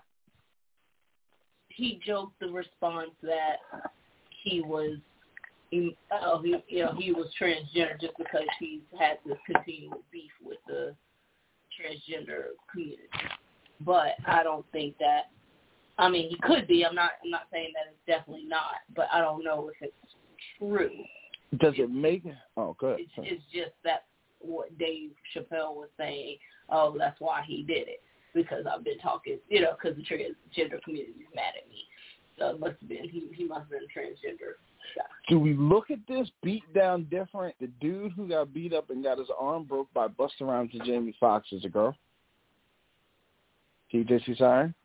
He joked the response that he was. He was transgender just because he's had this continual beef with the transgender community. But I don't think that. I mean, he could be. I'm not saying that it's definitely not. But I don't know if it's true. Does it make? Oh, good. It's just that what Dave Chappelle was saying. Oh, that's why he did it, because I've been talking. Because the transgender community is mad at me. So it must have been he must have been transgender. Do we look at this beat down different? The dude who got beat up and got his arm broke by Busta Rhymes and Jamie Foxx is a girl? DJ Cesare?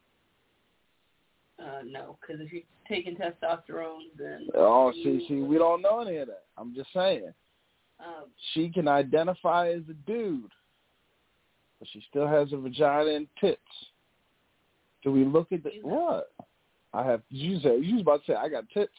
No, because if you're taking testosterone, then... Oh, see, we don't know any of that. I'm just saying. She can identify as a dude, but she still has a vagina and tits. Do we look at the... What? I have... You was about to say, I got tits.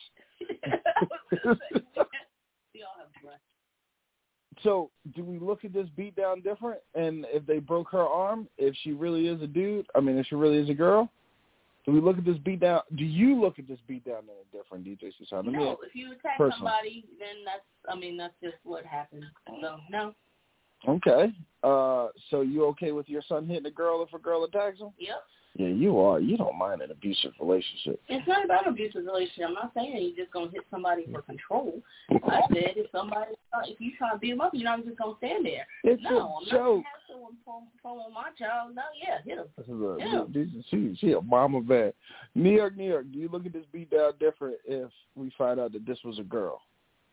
So, do we look at this beat down different? And if they broke her arm, if she really is a dude, if she really is a girl, do we look at this beat down? Do you look at this beat down any different, DJ Cesar? No, if you attack somebody, then that's just what happened. So, no. Okay. So you okay with your son hitting a girl if a girl attacks him? Yep. Yeah, you are. You don't mind an abusive relationship. It's not about an abusive relationship. I'm not saying you're just going to hit somebody for control. I said if you try to beat them up, you're not just going to stand there. I'm not going to have someone pull on my child. No, hit him. She a mama bad. New York, do you look at this beat down different if we find out that this was a girl?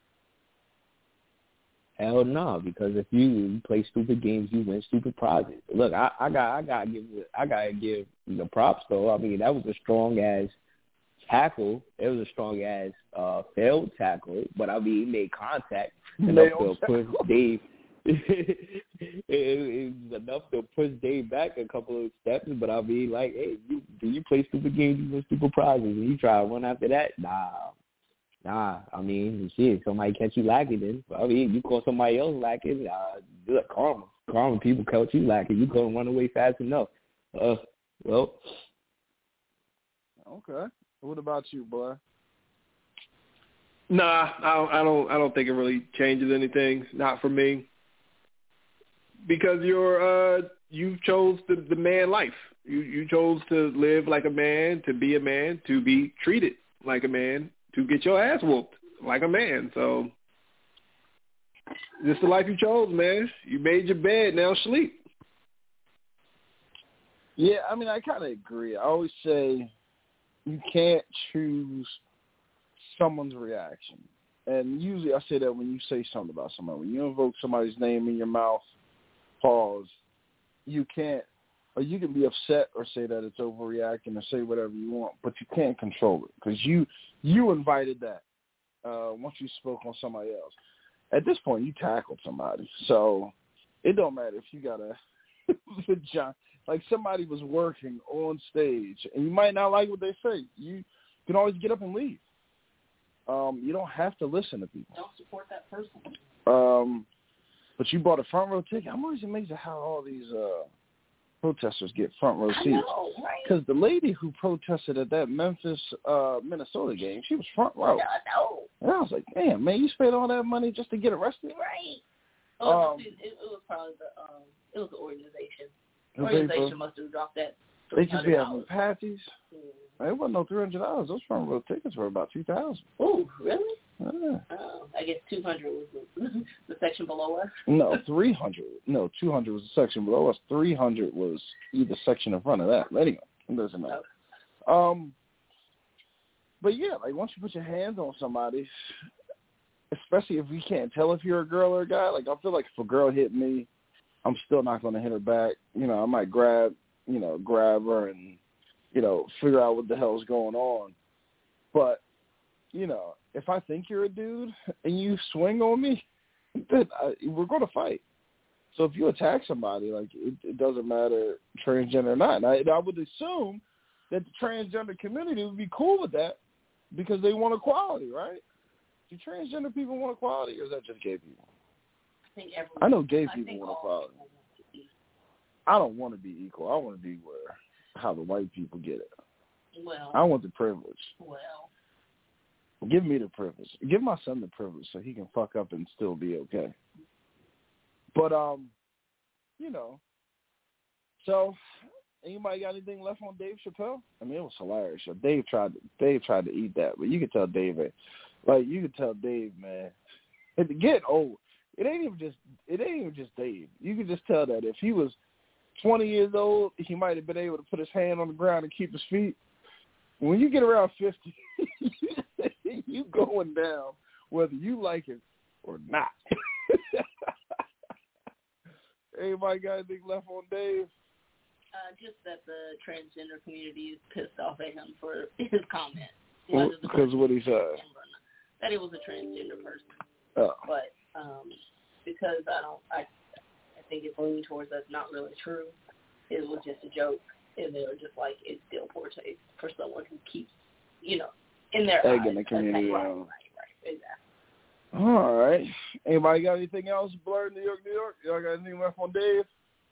Hell no, because if you play stupid games, you win stupid prizes. Look, I gotta give the props though. I mean, that was a strong ass tackle. It was a strong ass failed tackle, but I mean, he made contact enough to push Dave. It was enough to push Dave back a couple of steps. But I mean, like, hey, you play stupid games, you win stupid prizes, and you try to run after that? Nah, I mean, shit, somebody catch you lacking, then. I mean, you call somebody else lacking, do it, karma. Karma, people catch you lacking. You couldn't run away fast enough. Well. Okay. What about you, boy? Nah, I don't think it really changes anything. Not for me. Because you chose the man life. You chose to live like a man, to be a man, to be treated like a man, to get your ass whooped like a man. So this is the life you chose, man. You made your bed, now sleep. Yeah, I mean, I kind of agree. I always say you can't choose someone's reaction. And usually I say that when you say something about somebody. When you invoke somebody's name in your mouth, pause, you can't, or you can be upset or say that it's overreacting or say whatever you want, but you can't control it because you invited that once you spoke on somebody else. At this point, you tackled somebody. So it don't matter if you got a vagina. Like somebody was working on stage, and you might not like what they say. You can always get up and leave. You don't have to listen to people. Don't support that person. But you bought a front row ticket. I'm always amazed at how all these protesters get front row seats. Because the lady who protested at that Memphis, Minnesota game, she was front row. I know. And I was like, damn, man, you spent all that money just to get arrested? Right. It was probably it was the organization. The organization must have dropped that. They just be having patties. It wasn't no $300. Those front row tickets were about $2,000. Oh, really? Yeah. I guess 200 was the section below us. No, 300. No, 200 was the section below us. 300 was either section in front of that. But anyway, it doesn't matter. But yeah, like once you put your hands on somebody, especially if you can't tell if you're a girl or a guy, like I feel like if a girl hit me, I'm still not going to hit her back. You know, I might grab her and, figure out what the hell's going on. But, if I think you're a dude and you swing on me, then we're going to fight. So if you attack somebody, like it doesn't matter transgender or not. And I would assume that the transgender community would be cool with that because they want equality, right? Do transgender people want equality, or is that just gay people? I know gay people want equality. I don't want to be equal. I want to be how the white people get it. Well, I want the privilege. Well, give me the privilege. Give my son the privilege so he can fuck up and still be okay. But so anybody got anything left on Dave Chappelle? I mean, it was hilarious. Dave tried to eat that, but you could tell Dave, man, it's getting old. It ain't even just Dave. You could just tell that if he was 20 years old, he might have been able to put his hand on the ground and keep his feet. When you get around 50, you going down whether you like it or not. Anybody got anything left on Dave? Just that the transgender community is pissed off at him for his comment. Because what he said. That he was a transgender person. Oh. But because I think it's leaning towards that's not really true. It was just a joke. And they were just like, it's still poor taste for someone who keeps, in their egg eyes. in the community. Right, exactly. All right. Anybody got anything else? Blur, New York? Y'all got anything left on Dave?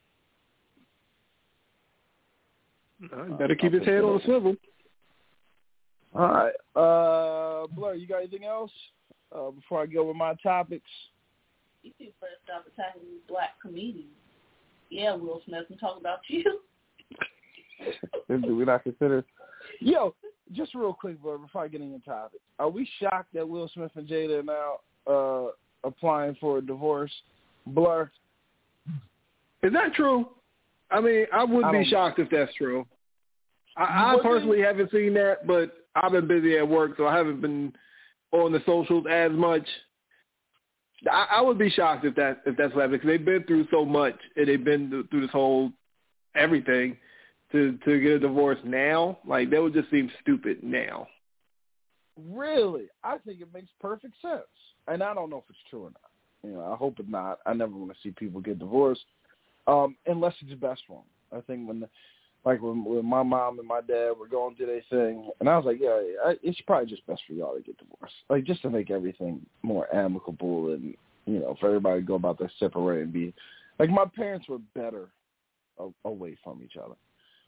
Better keep his head on the swivel. All right. Blur, you got anything else before I go with my topics? You two better stop attacking these black comedians. Yeah, Will Smith, I'm talking about you. Do we not consider? Yo, just real quick, Blur, before I get into topics, are we shocked that Will Smith and Jada are now applying for a divorce? Blur? Is that true? I mean, I would be shocked if that's true. I personally haven't seen that, but I've been busy at work, so I haven't been on the socials as much. I would be shocked if that's what happened, because they've been through so much, and they've been through this whole everything. To get a divorce now, like, that would just seem stupid now. Really? I think it makes perfect sense. And I don't know if it's true or not. I hope it's not. I never want to see people get divorced unless it's best for them. I think when my mom and my dad were going through their thing, and I was like, yeah, it's probably just best for y'all to get divorced. Like, just to make everything more amicable and, for everybody to go about their separate way and be, like, my parents were better away from each other.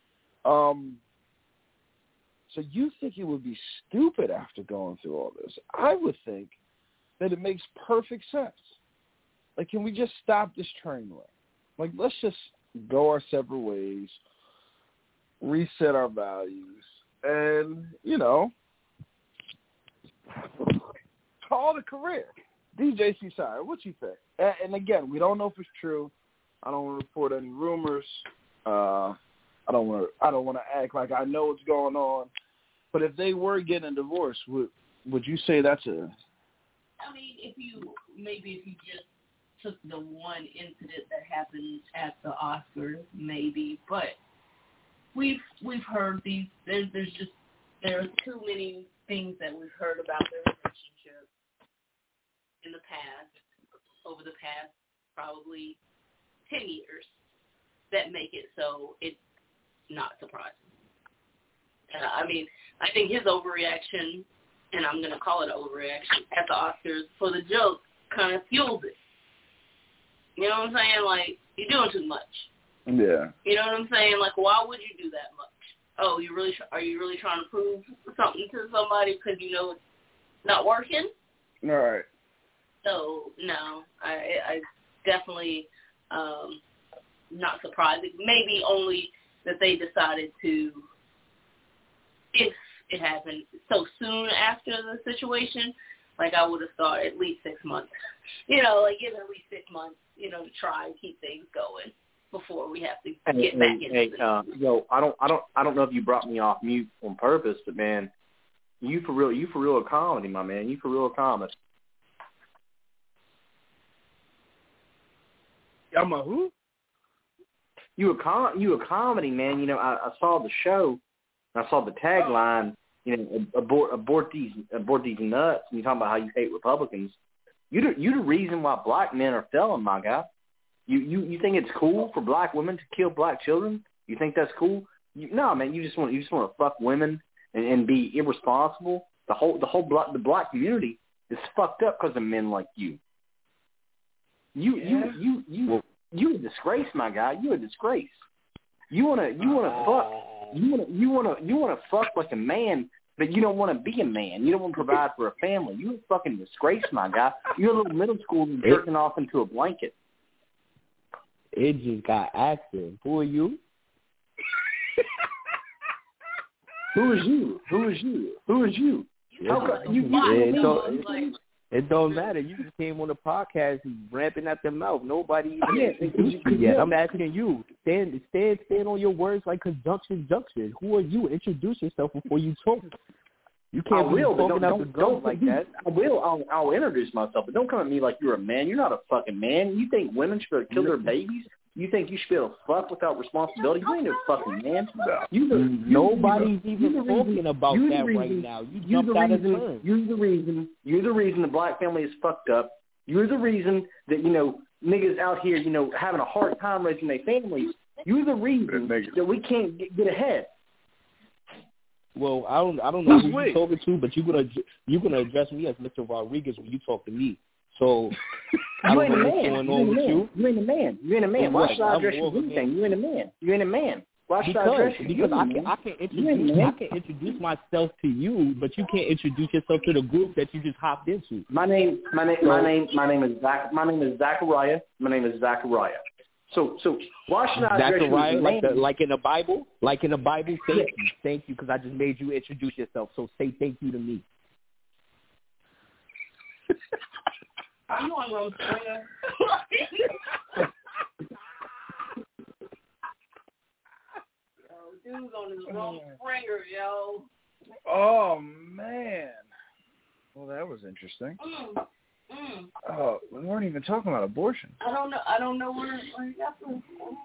So you think it would be stupid after going through all this? I would think that it makes perfect sense. Like, can we just stop this train wreck? Like, let's just go our separate ways, reset our values, and, call it a career. DJ Seaside, what you think? And again, we don't know if it's true. I don't want to report any rumors. I don't want to act like I know what's going on. But if they were getting a divorce, would you say that's a? I mean, if you just took the one incident that happened at the Oscars, maybe. But we've heard these. There's too many things that we've heard about their relationship in the past, over the past probably 10 years, that make it so it's not surprising. I mean, I think his overreaction, and I'm going to call it overreaction, at the Oscars for the joke kind of fuels it. You know what I'm saying? Like, you're doing too much. Yeah. You know what I'm saying? Like, why would you do that much? Oh, are you really trying to prove something to somebody because you know it's not working? All right. So, no, I definitely not surprising. Maybe only that they decided to, if it happened so soon after the situation, like I would have thought at least 6 months. Give it at least 6 months, to try and keep things going. before we have to get back into this. Yo, I don't know if you brought me off mute on purpose, but man, you for real a comedy, my man. You for real a comedy. I'm a who? You a comedy, man. You know, I saw the show, and I saw the tagline. You know, abort these nuts. And you talking about how you hate Republicans. You the reason why black men are felon, my guy. You think it's cool for black women to kill black children? You think that's cool? No, man. You just want to fuck women and be irresponsible. The black community is fucked up because of men like you. You a disgrace, my guy. You a disgrace. You wanna fuck like a man, but you don't want to be a man. You don't want to provide for a family. You a fucking disgrace, my guy. You're a little middle schooler jerking off into a blanket. It just got active. Who are you? Who is you? It don't matter. You just came on the podcast ramping at the mouth. Nobody even introduced you yet. I'm asking you. Stand on your words like conjunction junction. Who are you? Introduce yourself before you talk. You can't be talking out the ghost like that. I'll introduce myself, but don't come at me like you're a man. You're not a fucking man. You think women should kill their babies? You think you should be able to fuck without responsibility? You ain't a fucking man. Nobody's even talking about that right now. You jumped out of turn. You're the reason the black family is fucked up. You're the reason that, you know, niggas out here, you know, having a hard time raising their families. You're the reason that we can't get ahead. Well, I don't know who you're talking to, but you're gonna address me as Mr. Rodriguez when you talk to me. So I don't know what's going on with you. You ain't a man. Why should I address you with anything? You ain't a man. Why should I address you? Because I can introduce myself to you, but you can't introduce yourself to the group that you just hopped into. My name is Zachariah. So why should I address Zachariah, like in the Bible? Like in the Bible, thank you, because I just made you introduce yourself. So say thank you to me. Are you on Rome Springer? Yo, dude's on his Rome Springer, yo. Oh, man. Well, that was interesting. Oh, we weren't even talking about abortion. I don't know where he got from.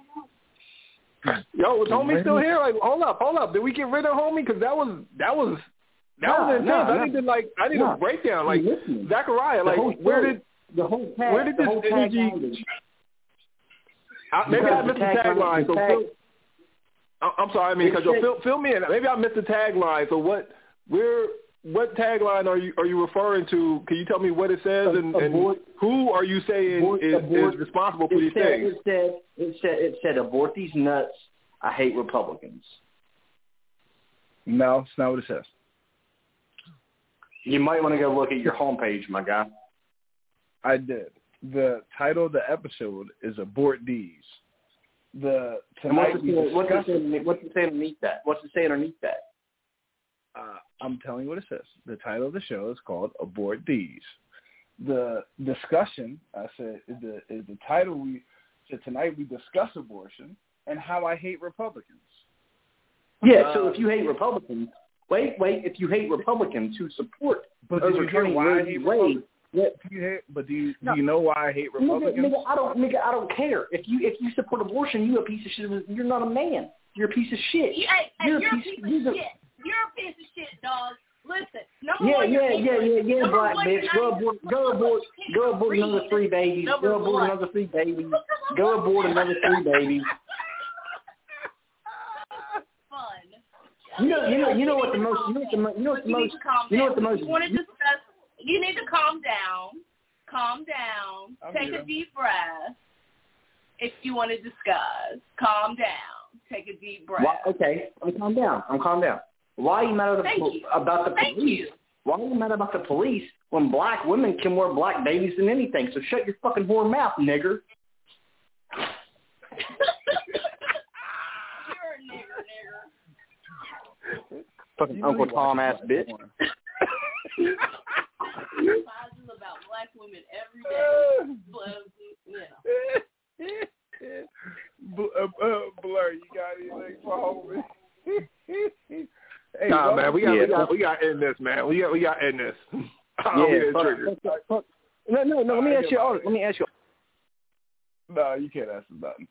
Yo, was homie still here? Like, hold up. Did we get rid of homie? Because that was intense. I need a breakdown. Like, Zachariah, like, where did this energy? Maybe I missed the tagline. So I'm sorry, I mean, because fill me in. Maybe I missed the tagline. So what tagline are you referring to? Can you tell me what it says and who are you saying is responsible for these things? It said abort these nuts. I hate Republicans. No, it's not what it says. You might want to go look at your homepage, my guy. I did. The title of the episode is Abort These. What's it say underneath that? I'm telling you what it says. The title of the show is called Abort These. The discussion, I said, is the title. Tonight we discuss abortion and how I hate Republicans. Yeah, so if you hate Republicans, if you hate Republicans who support overturning Roe v. Wade, do you know why I hate Republicans? Nigga, I don't care. If you support abortion, you a piece of shit. You're not a man. You're a piece of shit. You're a piece of shit. You're a piece of shit, dog. Listen. Yeah, black bitch. Go abort another 3 babies. Go abort another 3 babies. Go abort another 3 babies. You know what the most. You need to calm down. Take a deep breath. If you want to discuss, calm down. Take a deep breath. Okay, I'm calm down. Why are you mad about the police? Why are you mad about the police when black women can wear black babies than anything? So shut your fucking whore mouth, nigger. You're a nigger. Fucking Uncle Tom ass bitch. About black women every day. Nah, man, we got to end this, man. We got to end this. No, let me ask you. No, you can't ask nothing.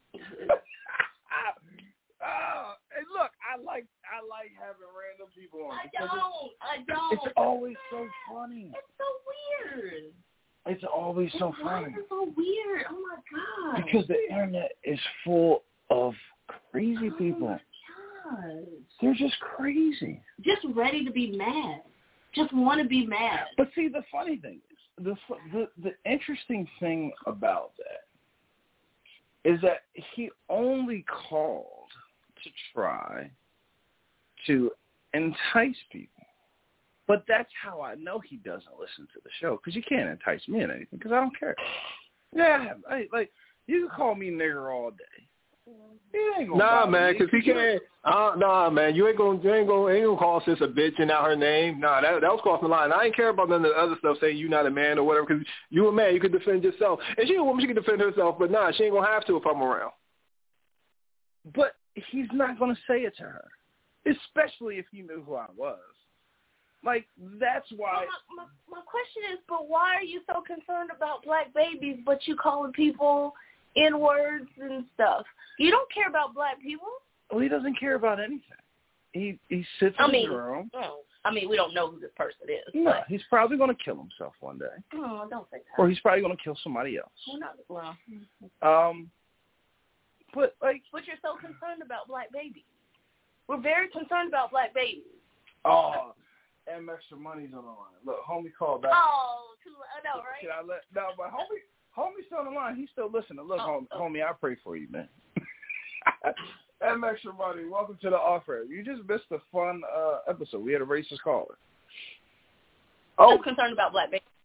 Hey, look, I like having random people on. I don't. It's always so funny. It's so weird. It's always so funny. It's so weird. Oh my god. Because the internet is full of crazy people. My god. They're just crazy. Just ready to be mad. Just want to be mad. But see, the funny thing is, the interesting thing about that is that he only called to try to entice people. But that's how I know he doesn't listen to the show, because you can't entice me in anything, because I don't care. Yeah, you can call me nigger all day. Nah, man, because he can't. Nah, man, you ain't gonna call sis a bitch and out her name. Nah, that was crossing the line. I ain't care about none of the other stuff saying you not a man or whatever, because you a man, you can defend yourself. And she a woman, she can defend herself, but nah, she ain't gonna have to if I'm around. But he's not gonna say it to her, especially if he knew who I was. Like, that's why. Well, my question is, but why are you so concerned about black babies, but you calling people N-words and stuff? You don't care about black people. Well, he doesn't care about anything. He sits in his room. We don't know who this person is. No, but. he's probably going to kill himself one day. Oh, don't say that. Or he's probably going to kill somebody else. Well. But you're so concerned about black babies. We're very concerned about black babies. Oh, M Extra Money's on the line. Look, homie called back. Oh, no, right? Should I no, but homie's still on the line. He's still listening. Look, homie, I pray for you, man. M Extra Money, welcome to the offer. You just missed a fun episode. We had a racist caller. I'm concerned about black babies.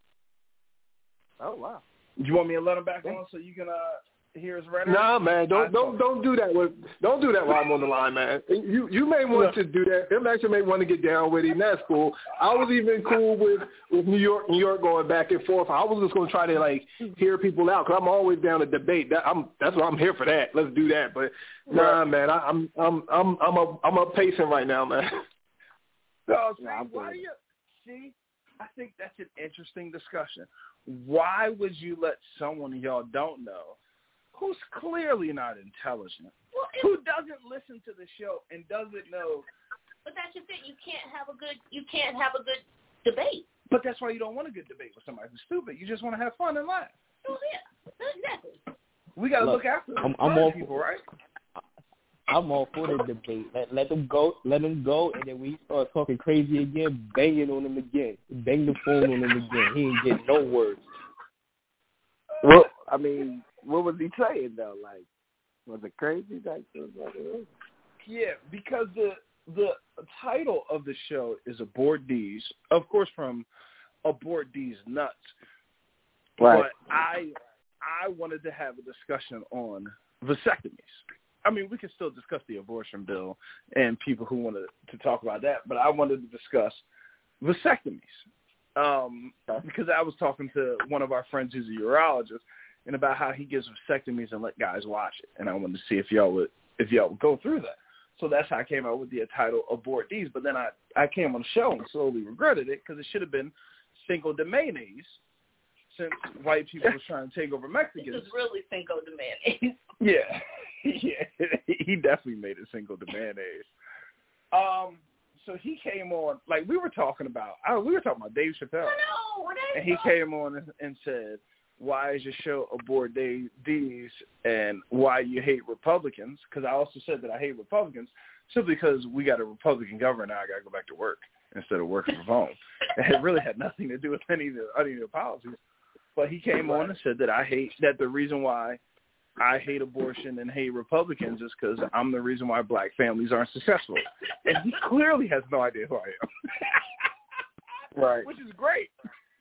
Oh, wow. You want me to let him back on so you can hear his rhetoric? Nah, man, don't do that. Don't do that while I'm on the line, man. You may want to do that. Him actually may want to get down with him. That's cool. I was even cool with New York going back and forth. I was just going to try to hear people out, because I'm always down to debate. That's what I'm here for. That. Let's do that. But nah, man, I'm up pacing right now, man. No, see, I think that's an interesting discussion. Why would you let someone y'all don't know, who's clearly not intelligent, who doesn't listen to the show and doesn't know? But that's just it. You can't have a good debate. But that's why you don't want a good debate with somebody who's stupid. You just want to have fun and laugh. Oh yeah, exactly. We got to look after I'm all people, right? I'm all for the debate. Let them go, and then we start talking crazy again, banging on him again, bang the phone on him again. He ain't getting no words. Well, I mean, what was he saying though? Like, was it crazy? Yeah, because the title of the show is Abort D's, of course, from Abort D's Nuts. Right. But I wanted to have a discussion on vasectomies. I mean, we could still discuss the abortion bill and people who wanted to talk about that, but I wanted to discuss vasectomies because I was talking to one of our friends who's a urologist and about how he gives vasectomies and let guys watch it, and I wanted to see if y'all would go through that. So that's how I came out with the title Abort These. But then I came on the show and slowly regretted it, because it should have been Cinco de Mayonnaise, since white people were trying to take over Mexicans. This is really Cinco de Mayonnaise. Yeah. Yeah, he definitely made it Cinco de Mayonnaise. So he came on, we were talking about Dave Chappelle. And he came on and said, why is your show Abort D's and why you hate Republicans? Because I also said that I hate Republicans simply because we got a Republican government now. I got to go back to work instead of working from home. And it really had nothing to do with any of the policies. But he came on and said that the reason why I hate abortion and hate Republicans is because I'm the reason why black families aren't successful. And he clearly has no idea who I am. Right. Which is great.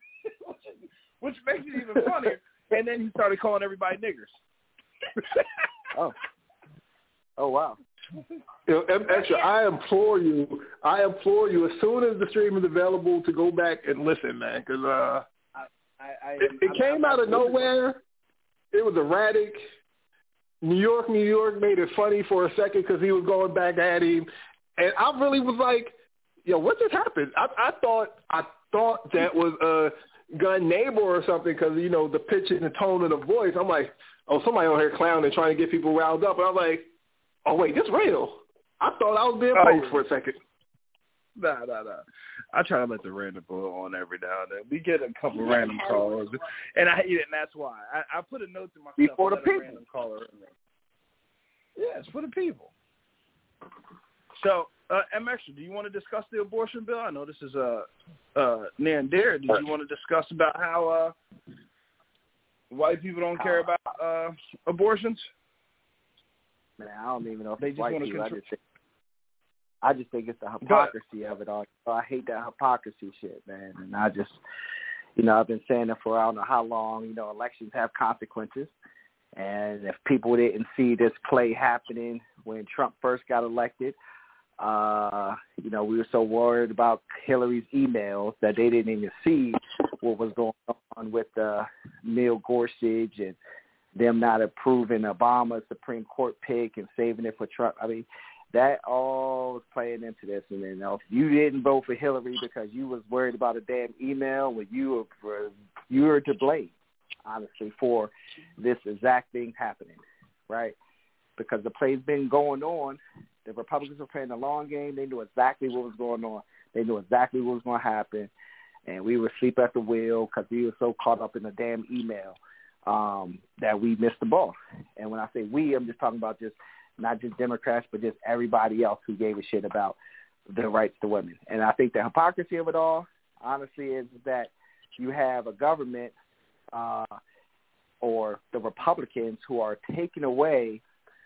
Which makes it even funnier. And then he started calling everybody niggers. Oh, wow. Extra, I implore you, as soon as the stream is available, to go back and listen, man, because it came out of nowhere. It was erratic. New York made it funny for a second because he was going back at him. And I really was like, yo, what just happened? I thought that was a gun neighbor or something because, you know, the pitch and the tone of the voice. I'm like, oh, somebody on here clowning trying to get people riled up. And I'm like, oh, wait, this real. I thought I was being posed for a second. Nah. I try to let the random go on every now and then. We get a couple random calls, and that's why I put a note to myself before the people. Random caller. Yeah, it's for the people. So, M-Extra, do you want to discuss the abortion bill? I know this is near and dear. Did you want to discuss about how white people don't care about abortions? Man, I don't even know if they it's just white want to people. I just think it's the hypocrisy of it all. So I hate that hypocrisy shit, man. And I just, you know, I've been saying it for I don't know how long. You know, elections have consequences. And if people didn't see this play happening when Trump first got elected, you know, we were so worried about Hillary's emails that they didn't even see what was going on with Neil Gorsuch and them not approving Obama's Supreme Court pick and saving it for Trump. I mean, that all was playing into this. And then, you know, if you didn't vote for Hillary because you was worried about a damn email, well, you were to blame, honestly, for this exact thing happening, right? Because the play's been going on. The Republicans were playing the long game. They knew exactly what was going on. They knew exactly what was going to happen. And we were asleep at the wheel because we were so caught up in the damn email that we missed the ball. And when I say we, I'm just talking about just not just Democrats, but just everybody else who gave a shit about the rights to women. And I think the hypocrisy of it all, honestly, is that you have a government or the Republicans who are taking away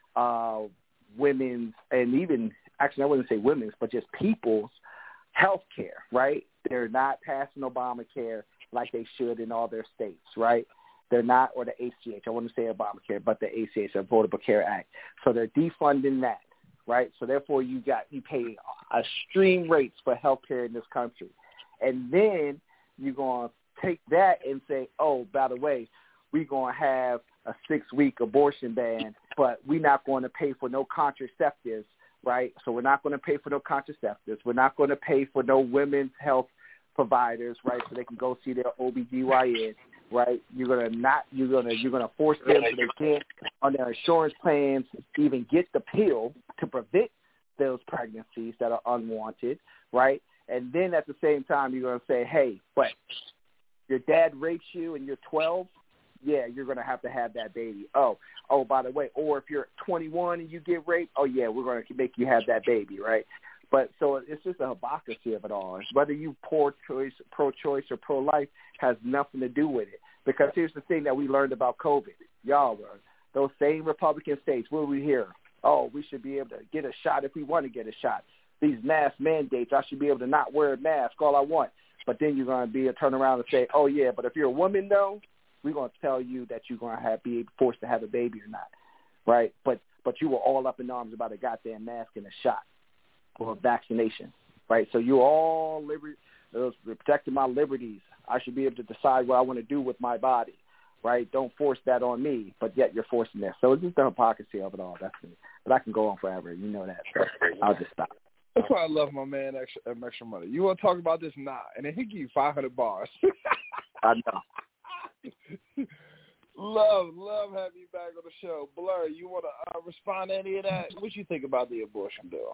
women's, and even, actually I wouldn't say women's, but just people's health care, right? They're not passing Obamacare like they should in all their states, right? They're not, or the ACH, I wouldn't say Obamacare, but the ACH, the Affordable Care Act. So they're defunding that, right? So therefore you pay extreme rates for health care in this country. And then you're going to take that and say, oh, by the way, we're going to have a 6-week abortion ban, but we're not going to pay for no contraceptives, right? So we're not going to pay for no contraceptives. We're not going to pay for no women's health providers, right? So they can go see their OBGYN, right? You're gonna force them so they can't, on their insurance plans, even get the pill to prevent those pregnancies that are unwanted, right? And then at the same time, you're gonna say, hey, but your dad rapes you and you're 12, yeah, you're gonna have that baby. Oh, by the way, or if you're 21 and you get raped, oh yeah, we're gonna make you have that baby, right? But so it's just a hypocrisy of it all. Whether you pro-choice or pro-life has nothing to do with it. Because here's the thing that we learned about COVID. Y'all, those same Republican states, where we hear, oh, we should be able to get a shot if we want to get a shot. These mask mandates, I should be able to not wear a mask all I want. But then you're going to turn around and say, oh, yeah, but if you're a woman, though, we're going to tell you that you're going to be forced to have a baby or not, right? But you were all up in arms about a goddamn mask and a shot or a vaccination, right? So you're all protecting my liberties. I should be able to decide what I want to do with my body, right? Don't force that on me, but yet you're forcing that. So it's just the hypocrisy of it all. That's it. But I can go on forever. You know that. So I'll just stop. That's why I love my man Extra Money. You want to talk about this? Nah. And then he give you 500 bars. I know. Love having you back on the show. Blur, you want to respond to any of that? What you think about the abortion bill?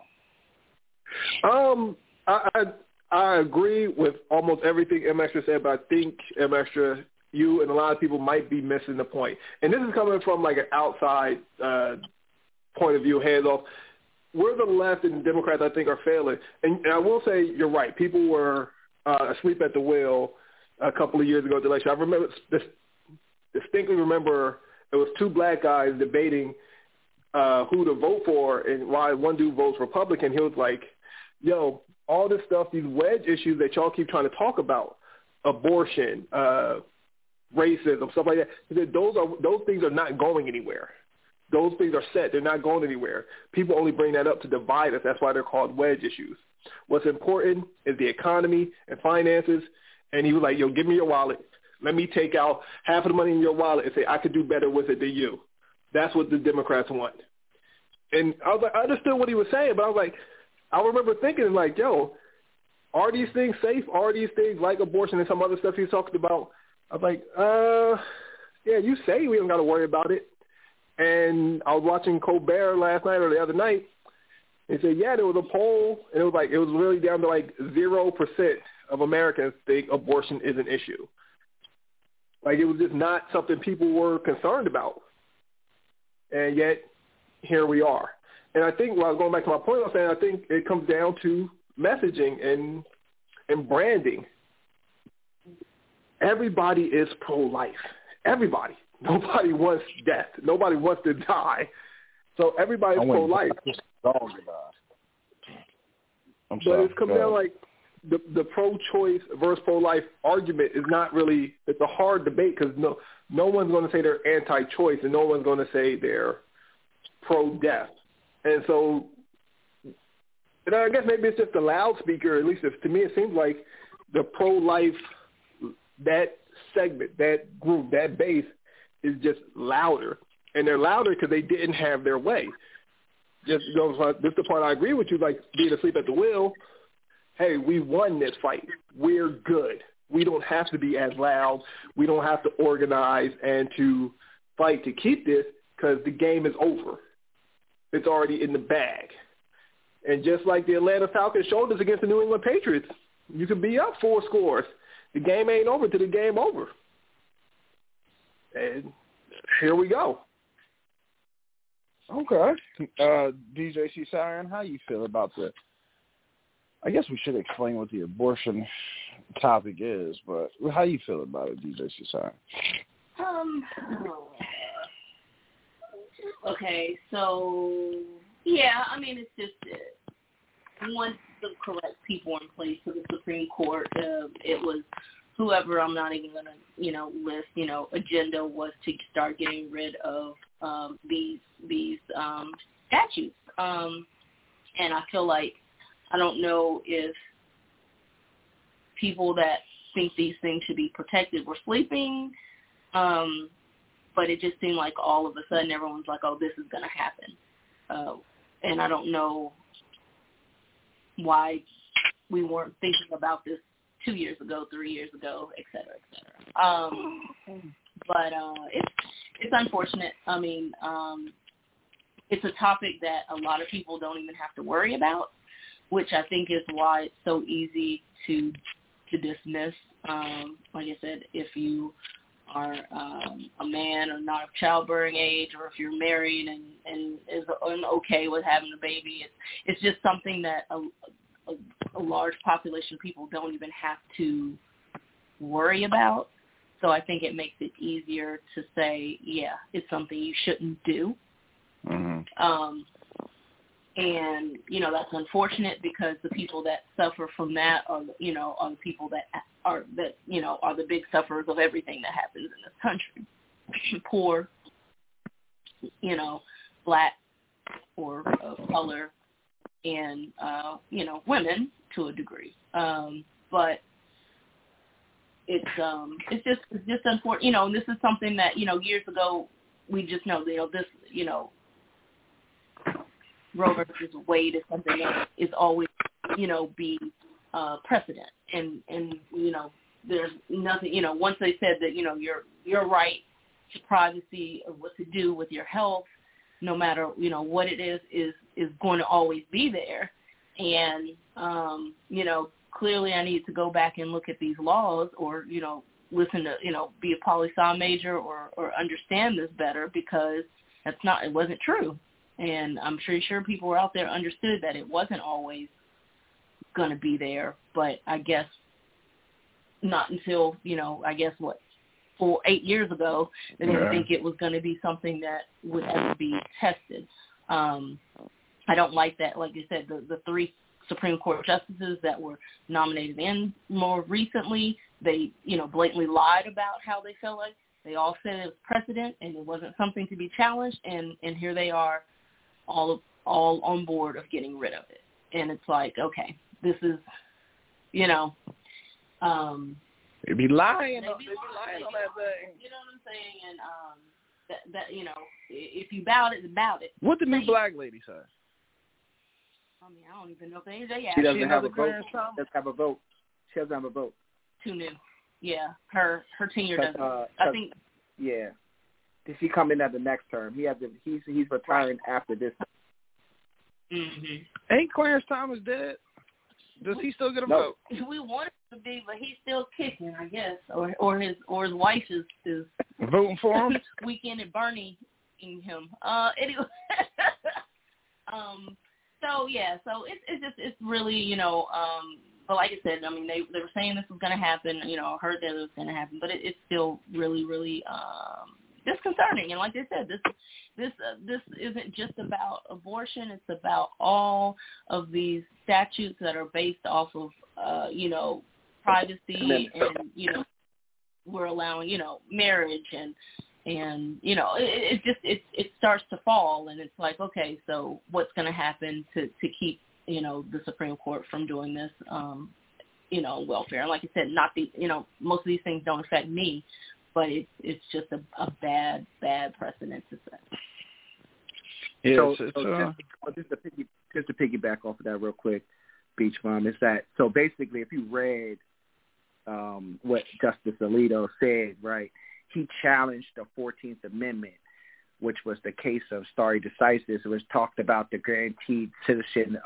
I agree with almost everything M-Extra said, but I think M-Extra, you and a lot of people might be missing the point. And this is coming from like an outside point of view, hands off. Where the left and Democrats, I think, are failing. And I will say you're right. People were asleep at the wheel a couple of years ago at the election. I distinctly remember it was two black guys debating who to vote for and why one dude votes Republican. He was like, yo, all this stuff, these wedge issues that y'all keep trying to talk about, abortion, racism, stuff like that, he said those things are not going anywhere. Those things are set. They're not going anywhere. People only bring that up to divide us. That's why they're called wedge issues. What's important is the economy and finances. And he was like, yo, give me your wallet. Let me take out half of the money in your wallet and say I could do better with it than you. That's what the Democrats want. And I was like, I understood what he was saying, but I was like, I remember thinking like, yo, are these things safe? Are these things like abortion and some other stuff you talked about? I was like, yeah, you say we don't got to worry about it. And I was watching Colbert last night or the other night. And said, yeah, there was a poll, and it was really down to like 0% of Americans think abortion is an issue. Like, it was just not something people were concerned about. And yet, here we are. And I think, well, going back to my point, I was saying, I think it comes down to messaging and branding. Everybody is pro-life. Everybody. Nobody wants death. Nobody wants to die. So everybody's pro-life. But it's come down like the pro-choice versus pro-life argument is not really, it's a hard debate because no one's going to say they're anti-choice and no one's going to say they're pro-death. And so, and I guess maybe it's just the loudspeaker, at least to me it seems like the pro-life, that segment, that group, that base is just louder. And they're louder because they didn't have their way. Just, you know, this is the part I agree with you, like being asleep at the wheel. Hey, we won this fight. We're good. We don't have to be as loud. We don't have to organize and to fight to keep this because the game is over. It's already in the bag. And just like the Atlanta Falcons showed us against the New England Patriots, you can be up 4 scores. The game ain't over till the game over. And here we go. Okay. DJ C. Siren, how you feel about the, I guess we should explain what the abortion topic is, but how you feel about it, DJ C. Siren? Okay, so, yeah, I mean, it's just once the correct people in place for the Supreme Court, it was whoever, I'm not even going to, list, agenda was to start getting rid of these statutes. And I feel like, I don't know if people that think these things should be protected were sleeping, but it just seemed like all of a sudden everyone's like, oh, this is going to happen. And I don't know why we weren't thinking about this 2 years ago, 3 years ago, et cetera, et cetera. But it's unfortunate. I mean, it's a topic that a lot of people don't even have to worry about, which I think is why it's so easy to dismiss. Like I said, if you are a man or not of childbearing age, or if you're married and is okay with having a baby, it's just something that a large population of people don't even have to worry about. So I think it makes it easier to say, yeah, it's something you shouldn't do. Mm-hmm. And, that's unfortunate because the people that suffer from that are the people that are the big sufferers of everything that happens in this country. Poor, black or color, and, women to a degree. But it's just unfortunate, and this is something that, years ago we just know, this, Roe versus Wade is something that is always, be precedent. And there's nothing, once they said that, your right to privacy of what to do with your health, no matter, what it is going to always be there. And, clearly I need to go back and look at these laws or, listen to, be a poli-sci major or understand this better, because it wasn't true. And I'm sure people were out there understood that it wasn't always going to be there, but I guess not until, 8 years ago, they didn't think it was going to be something that would ever be tested. I don't like that. Like you said, the 3 Supreme Court justices that were nominated in more recently, they, blatantly lied about how they felt like. They all said it was precedent and it wasn't something to be challenged, and here they are all on board of getting rid of it. And it's like, okay, this is, They'd be lying. They'd be lying on that thing. You know what I'm saying? And that if you bout it, bout it. What the new black lady say? I mean, I don't even know if they She doesn't have a vote. Clarence Thomas? Doesn't have a vote. She doesn't have a vote. Too new. Yeah, her tenure doesn't. I think. Yeah. Did she come in at the next term? He's retiring after this. Mm-hmm. Ain't Clarence Thomas dead? Does he still get a vote? We want him to be, but he's still kicking, I guess, or his wife is voting for him. Weekend at Bernie in him. Anyway. So it's really, but like I said, I mean they were saying this was going to happen. I heard that it was going to happen, but it's still really, really disconcerting. And like I said, this isn't just about abortion. It's about all of these statutes that are based off of privacy and we're allowing marriage and it starts to fall, and it's like, okay, so what's going to happen to keep the Supreme Court from doing this welfare? And like I said, not the most of these things don't affect me, but it's just a bad precedent to set. Yeah, just to piggyback off of that real quick, Beach Mom, is that so basically if you read what Justice Alito said, right, he challenged the 14th Amendment, which was the case of stare decisis. It was talked about the guaranteed citizen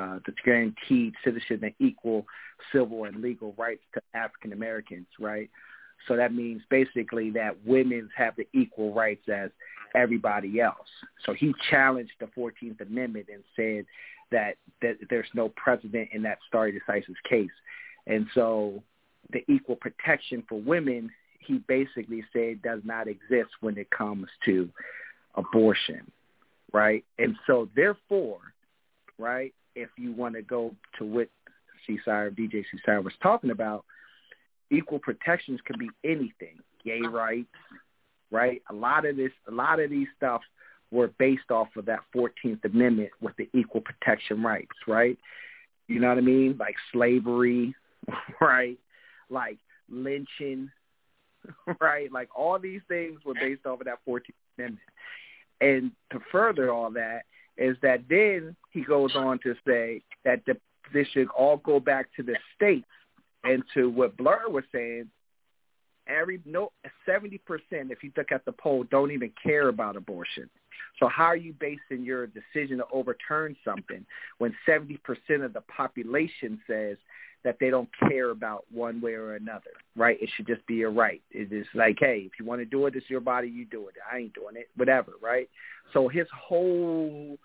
and equal civil and legal rights to African Americans, right? So that means basically that women have the equal rights as everybody else. So he challenged the 14th Amendment and said that there's no precedent in that stare decisis case. And so the equal protection for women, he basically said, does not exist when it comes to abortion, right? And so therefore, right, if you want to go to what DJ Seasire was talking about, equal protections can be anything. Gay rights, right? A lot of these stuff were based off of that 14th Amendment with the equal protection rights, right? You know what I mean? Like slavery, right? Like lynching, right? Like all these things were based off of that 14th Amendment. And to further all that is that then he goes on to say that this should all go back to the states. And to what Blur was saying, 70%, if you look at the poll, don't even care about abortion. So how are you basing your decision to overturn something when 70% of the population says that they don't care about one way or another, right? It should just be a right. It is like, hey, if you want to do it, it's your body, you do it. I ain't doing it, whatever, right? So his whole,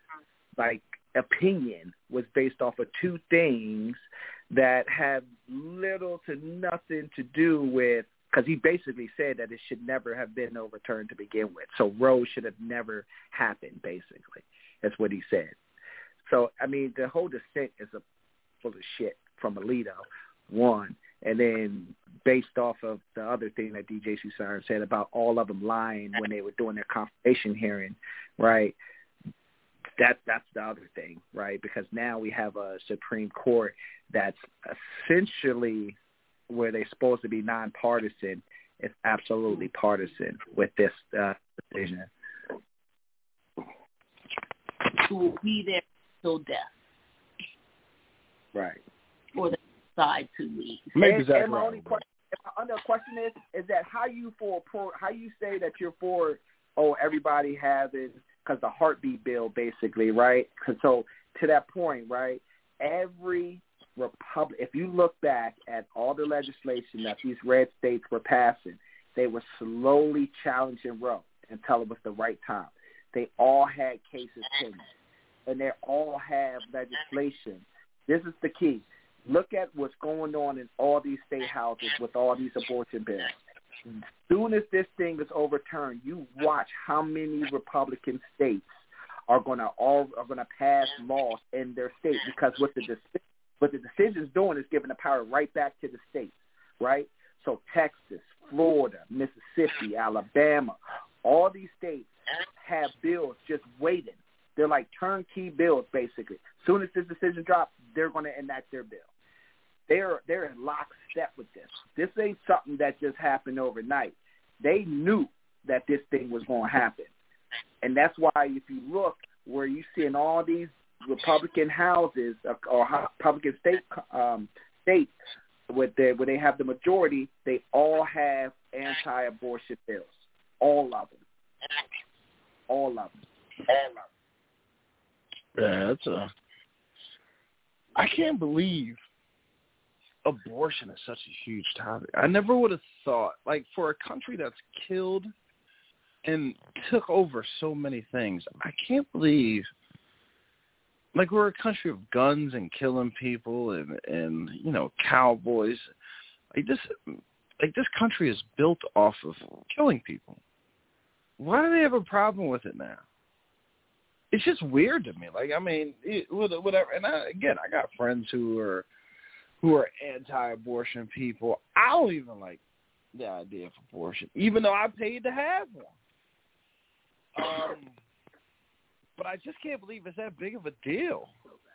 opinion was based off of two things that have little to nothing to do with, because he basically said that it should never have been overturned to begin with. So Roe should have never happened, basically. That's what he said. So, I mean, the whole dissent is full of shit from Alito, one. And then based off of the other thing that DJ Seasire said about all of them lying when they were doing their confirmation hearing, right? That's the other thing, right? Because now we have a Supreme Court that's essentially where they're supposed to be nonpartisan. It's absolutely partisan with this decision. Who will be there till death. Right. Or they decide to leave. And my other question is that how you say that you're for everybody having, because the heartbeat bill basically, right? So to that point, right, every Republic, if you look back at all the legislation that these red states were passing, they were slowly challenging Roe until it was the right time. They all had cases pending, and they all have legislation. This is the key. Look at what's going on in all these state houses with all these abortion bills. As soon as this thing is overturned, you watch how many Republican states are going to pass laws in their state, because what the decision's doing is giving the power right back to the states, right? So Texas, Florida, Mississippi, Alabama, all these states have bills just waiting. They're like turnkey bills, basically. As soon as this decision drops, they're going to enact their bill. They're in lockstep with this. This ain't something that just happened overnight. They knew that this thing was going to happen. And that's why if you look where you see in all these Republican houses or Republican states where they have the majority, they all have anti-abortion bills. All of them. Yeah, I can't believe abortion is such a huge topic. I never would have thought, like, for a country that's killed and took over so many things, I can't believe, like, we're a country of guns and killing people and you know, cowboys. Like this country is built off of killing people. Why do they have a problem with it now? It's just weird to me. Like, I mean, whatever. And I got friends who are anti-abortion people. I don't even like the idea of abortion, even though I paid to have one. But I just can't believe it's that big of a deal.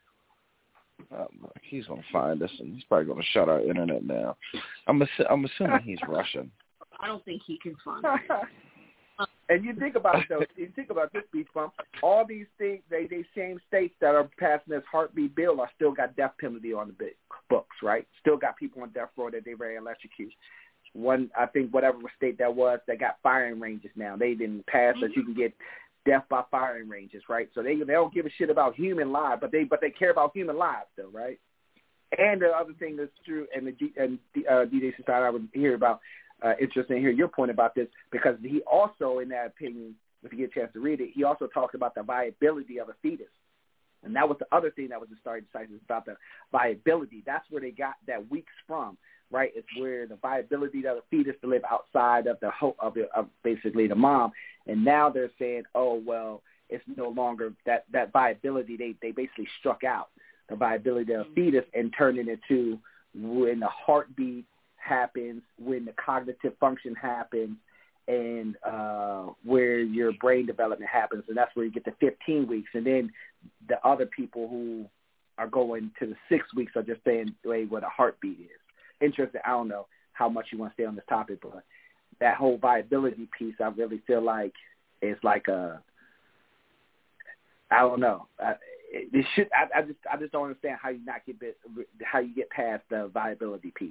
He's going to find us, and he's probably going to shut our internet now. I'm assuming he's Russian. I don't think he can find it. And you think about it, though. You think about this, Beach Bump. All these things, they same states that are passing this heartbeat bill are still got death penalty on the books, right? Still got people on death row that they ready to electrocute. One, I think, whatever state that was, they got firing ranges now. They didn't pass that you can get death by firing ranges, right? So they don't give a shit about human lives, but they care about human lives, though, right? And the other thing that's true, and DJ Society, I would hear about. Interesting to hear your point about this, because he also, in that opinion, if you get a chance to read it, he also talked about the viability of a fetus. And that was the other thing that was the starting site, is about the viability. That's where they got that weeks from, right? It's where the viability of the fetus to live outside of of basically the mom. And now they're saying, oh, well, it's no longer that viability. They basically struck out the viability of a fetus and turned it into when the heartbeat happens, when the cognitive function happens, and where your brain development happens, and that's where you get the 15 weeks. And then the other people who are going to the 6 weeks are just saying, wait, what a heartbeat is. Interesting. I don't know how much you want to stay on this topic, but that whole viability piece, I really feel like it's like I don't know. I just don't understand how you get past the viability piece.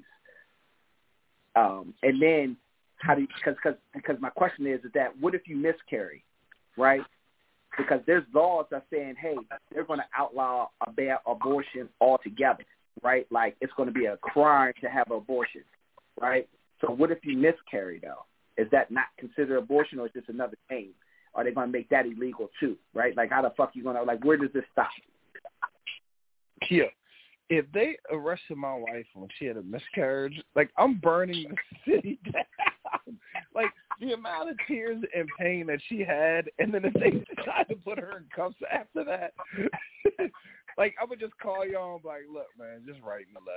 And then how do you, because my question is that what if you miscarry, right? Because there's laws that are saying, hey, they're going to outlaw abortion altogether, right? Like it's going to be a crime to have an abortion, right? So what if you miscarry, though? Is that not considered abortion, or is this another name? Are they going to make that illegal too, right? Like how the fuck you going to, like, where does this stop? Yeah. If they arrested my wife when she had a miscarriage, like, I'm burning the city down. Like, the amount of tears and pain that she had, and then if they decide to put her in cuffs after that, like, I would just call y'all and be like, look, man, just write the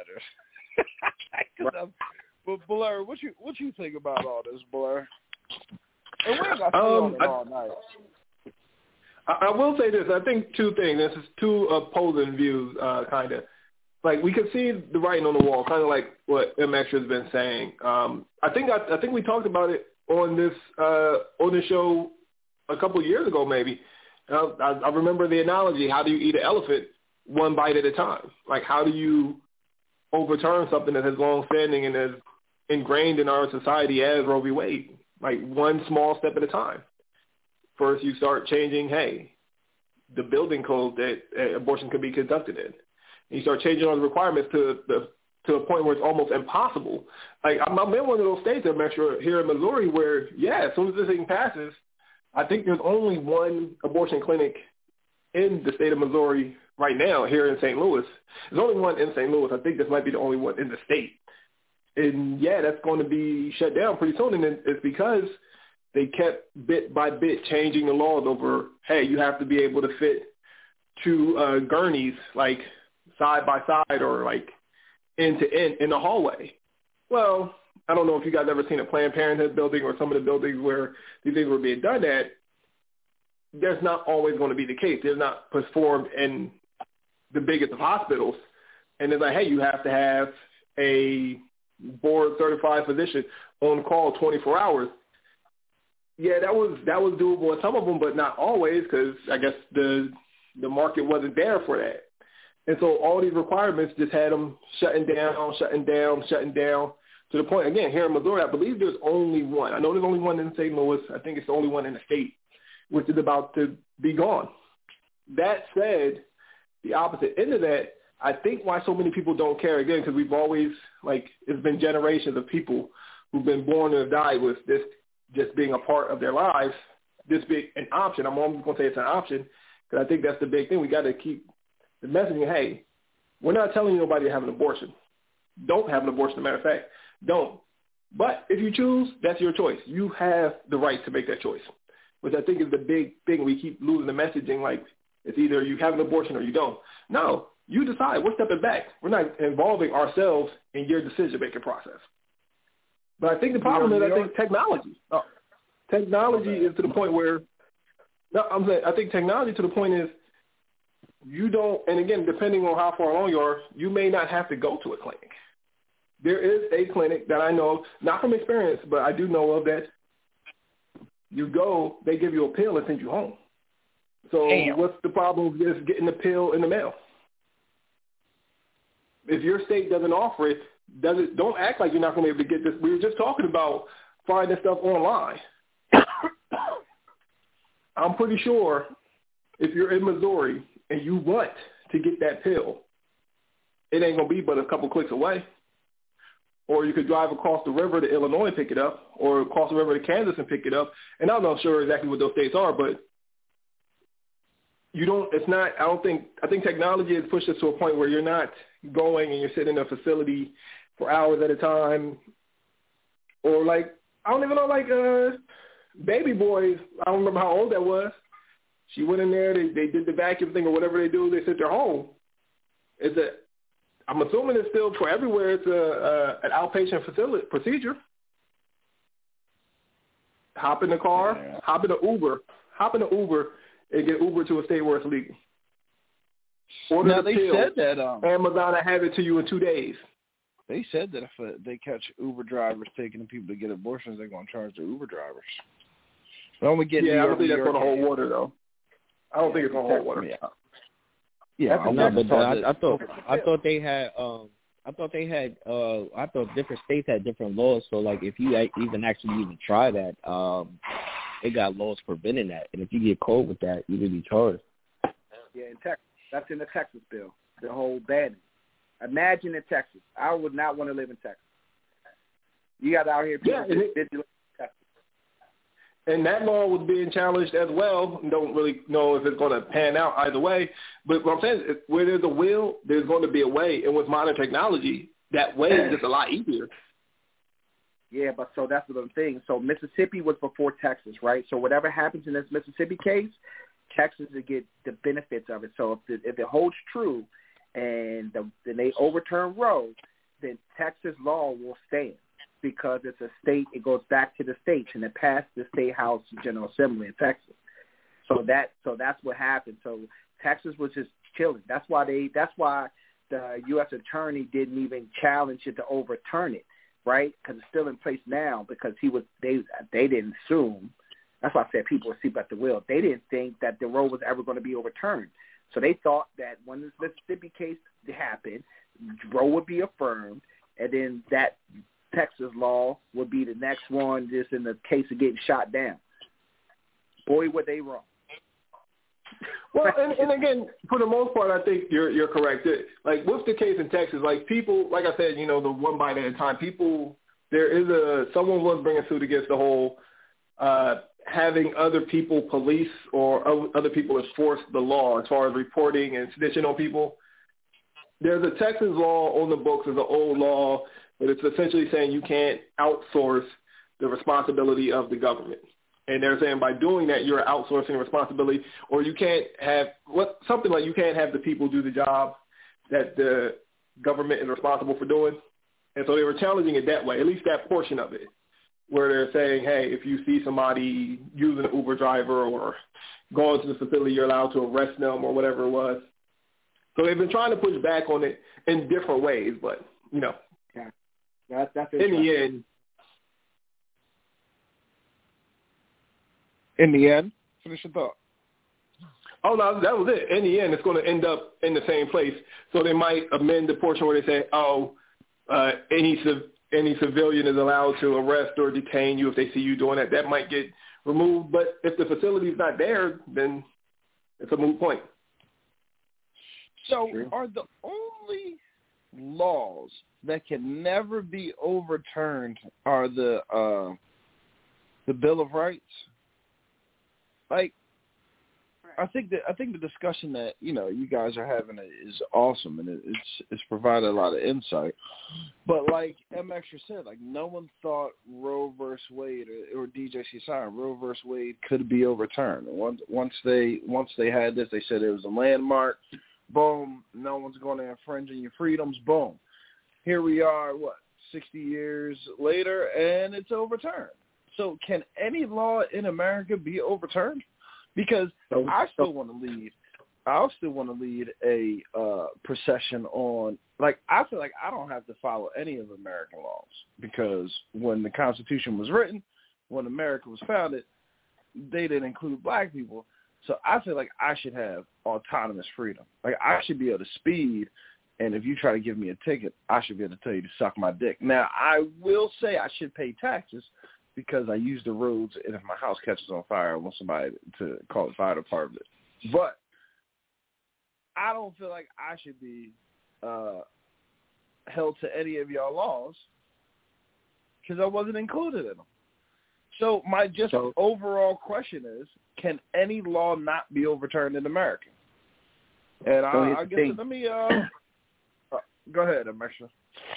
letters. But Blur, what you think about all this, Blur? And we ain't got to stay on it all night. I will say this. I think two things. This is two opposing views, kind of. Like, we could see the writing on the wall, kind of like what MX has been saying. I think we talked about it on this show a couple of years ago, maybe. I remember the analogy: how do you eat an elephant one bite at a time? Like, how do you overturn something that has long standing and is ingrained in our society as Roe v. Wade? Like, one small step at a time. First, you start changing, hey, the building code that abortion could be conducted in. You start changing all the requirements to a point where it's almost impossible. Like, I'm in one of those states, I'm sure, here in Missouri, where, yeah, as soon as this thing passes, I think there's only one abortion clinic in the state of Missouri right now here in St. Louis. There's only one in St. Louis. I think this might be the only one in the state. And, yeah, that's going to be shut down pretty soon. And it's because they kept bit by bit changing the laws over, hey, you have to be able to fit two gurneys, like, side by side or like end to end in the hallway. Well, I don't know if you guys ever seen a Planned Parenthood building or some of the buildings where these things were being done at. That's not always going to be the case. They're not performed in the biggest of hospitals. And it's like, hey, you have to have a board certified physician on call 24 hours. Yeah, that was doable in some of them, but not always, because I guess the the market wasn't there for that. And so all these requirements just had them shutting down, to the point, again, here in Missouri, I believe there's only one. I know there's only one in St. Louis. I think it's the only one in the state, which is about to be gone. That said, the opposite end of that, I think why so many people don't care, again, because we've always, it's been generations of people who've been born and died with this just being a part of their lives, this being an option. I'm always going to say it's an option, because I think that's the big thing. We got to keep the messaging, hey, we're not telling nobody to have an abortion. Don't have an abortion, as a matter of fact. Don't. But if you choose, that's your choice. You have the right to make that choice, which I think is the big thing. We keep losing the messaging, it's either you have an abortion or you don't. No, you decide. We're stepping back. We're not involving ourselves in your decision-making process. But I think the problem is, I think technology. Technology is to the point where, I think technology to the point is you don't, and again, depending on how far along you are, you may not have to go to a clinic. There is a clinic that I know, not from experience, but I do know of that you go, they give you a pill and send you home. So what's the problem with just getting the pill in the mail? If your state doesn't offer it, don't act like you're not going to be able to get this. We were just talking about finding stuff online. I'm pretty sure if you're in Missouri and you want to get that pill, it ain't going to be but a couple clicks away. Or you could drive across the river to Illinois and pick it up, or across the river to Kansas and pick it up. And I'm not sure exactly what those states are, but I think technology has pushed us to a point where you're not going and you're sitting in a facility for hours at a time. Or I don't even know, Baby Boys, I don't remember how old that was. She went in there, they did the vacuum thing or whatever they do, they sit there home. I'm assuming it's still for everywhere. It's an outpatient procedure. Hop in the car, hop in the Uber, and get Uber to a state where it's legal. Order now, the they pill. said that Amazon will have it to you in 2 days. They said that if they catch Uber drivers taking the people to get abortions, they're going to charge the Uber drivers. But only get I don't think that's going to hold water, though. I don't think it's going to hold water. Yeah, I thought they had different states had different laws. So if you even try that, they got laws preventing that. And if you get caught with that, you can be charged. Yeah, in Texas, that's in the Texas bill. The whole banning. Imagine in Texas. I would not want to live in Texas. You got out here people Texas. And that law was being challenged as well. Don't really know if it's going to pan out either way. But what I'm saying is, where there's a will, there's going to be a way. And with modern technology, that way is just a lot easier. Yeah, but so that's what I'm saying. So Mississippi was before Texas, right? So whatever happens in this Mississippi case, Texas will get the benefits of it. So if it holds true and then they overturn Roe, then Texas law will stand. Because it's a state, it goes back to the states, and it passed the State House General Assembly in Texas. So that's what happened. So Texas was just chilling. That's why the U.S. attorney didn't even challenge it to overturn it, right? Because it's still in place now. Because they didn't assume. That's why I said people were asleep at the wheel. They didn't think that the Roe was ever going to be overturned. So they thought that when this Mississippi case happened, Roe would be affirmed, and then that Texas law would be the next one just in the case of getting shot down. Boy, were they wrong. Well, and again, for the most part, I think you're correct. What's the case in Texas? People, like I said, the one bite at a time. Someone was bringing suit against the whole having other people police or other people enforce the law as far as reporting and snitching on people. There's a Texas law on the books. It's an old law. But it's essentially saying you can't outsource the responsibility of the government. And they're saying by doing that, you're outsourcing responsibility, or you can't have something like you can't have the people do the job that the government is responsible for doing. And so they were challenging it that way, at least that portion of it, where they're saying, hey, if you see somebody using an Uber driver or going to the facility, you're allowed to arrest them or whatever it was. So they've been trying to push back on it in different ways, but, Yeah. That's in the end. In the end, finish your thought. Oh, no, that was it. In the end, it's going to end up in the same place. So they might amend the portion where they say, any civilian is allowed to arrest or detain you if they see you doing that. That might get removed. But if the facility is not there, then it's a moot point. So are the only laws that can never be overturned are the Bill of Rights? Like, I think the discussion that you guys are having is awesome, and it's provided a lot of insight. But like M. Extra said, like no one thought Roe versus Wade or DJC signed Roe versus Wade could be overturned. Once they had this, they said it was a landmark. Boom, no one's going to infringe on your freedoms. Boom, here we are. 60 years later, and it's overturned. So can any law in America be overturned? Because I still want to lead. I still want to lead a procession on. Like I feel like I don't have to follow any of American laws because when the Constitution was written, when America was founded, they didn't include black people. So I feel like I should have autonomous freedom. Like I should be able to speed, and if you try to give me a ticket, I should be able to tell you to suck my dick. Now I will say I should pay taxes, because I use the roads, and if my house catches on fire, I want somebody to call the fire department. But I don't feel like I should be held to any of y'all laws because I wasn't included in them. So my overall question is, can any law not be overturned in America? And I guess let me go ahead, Amesha.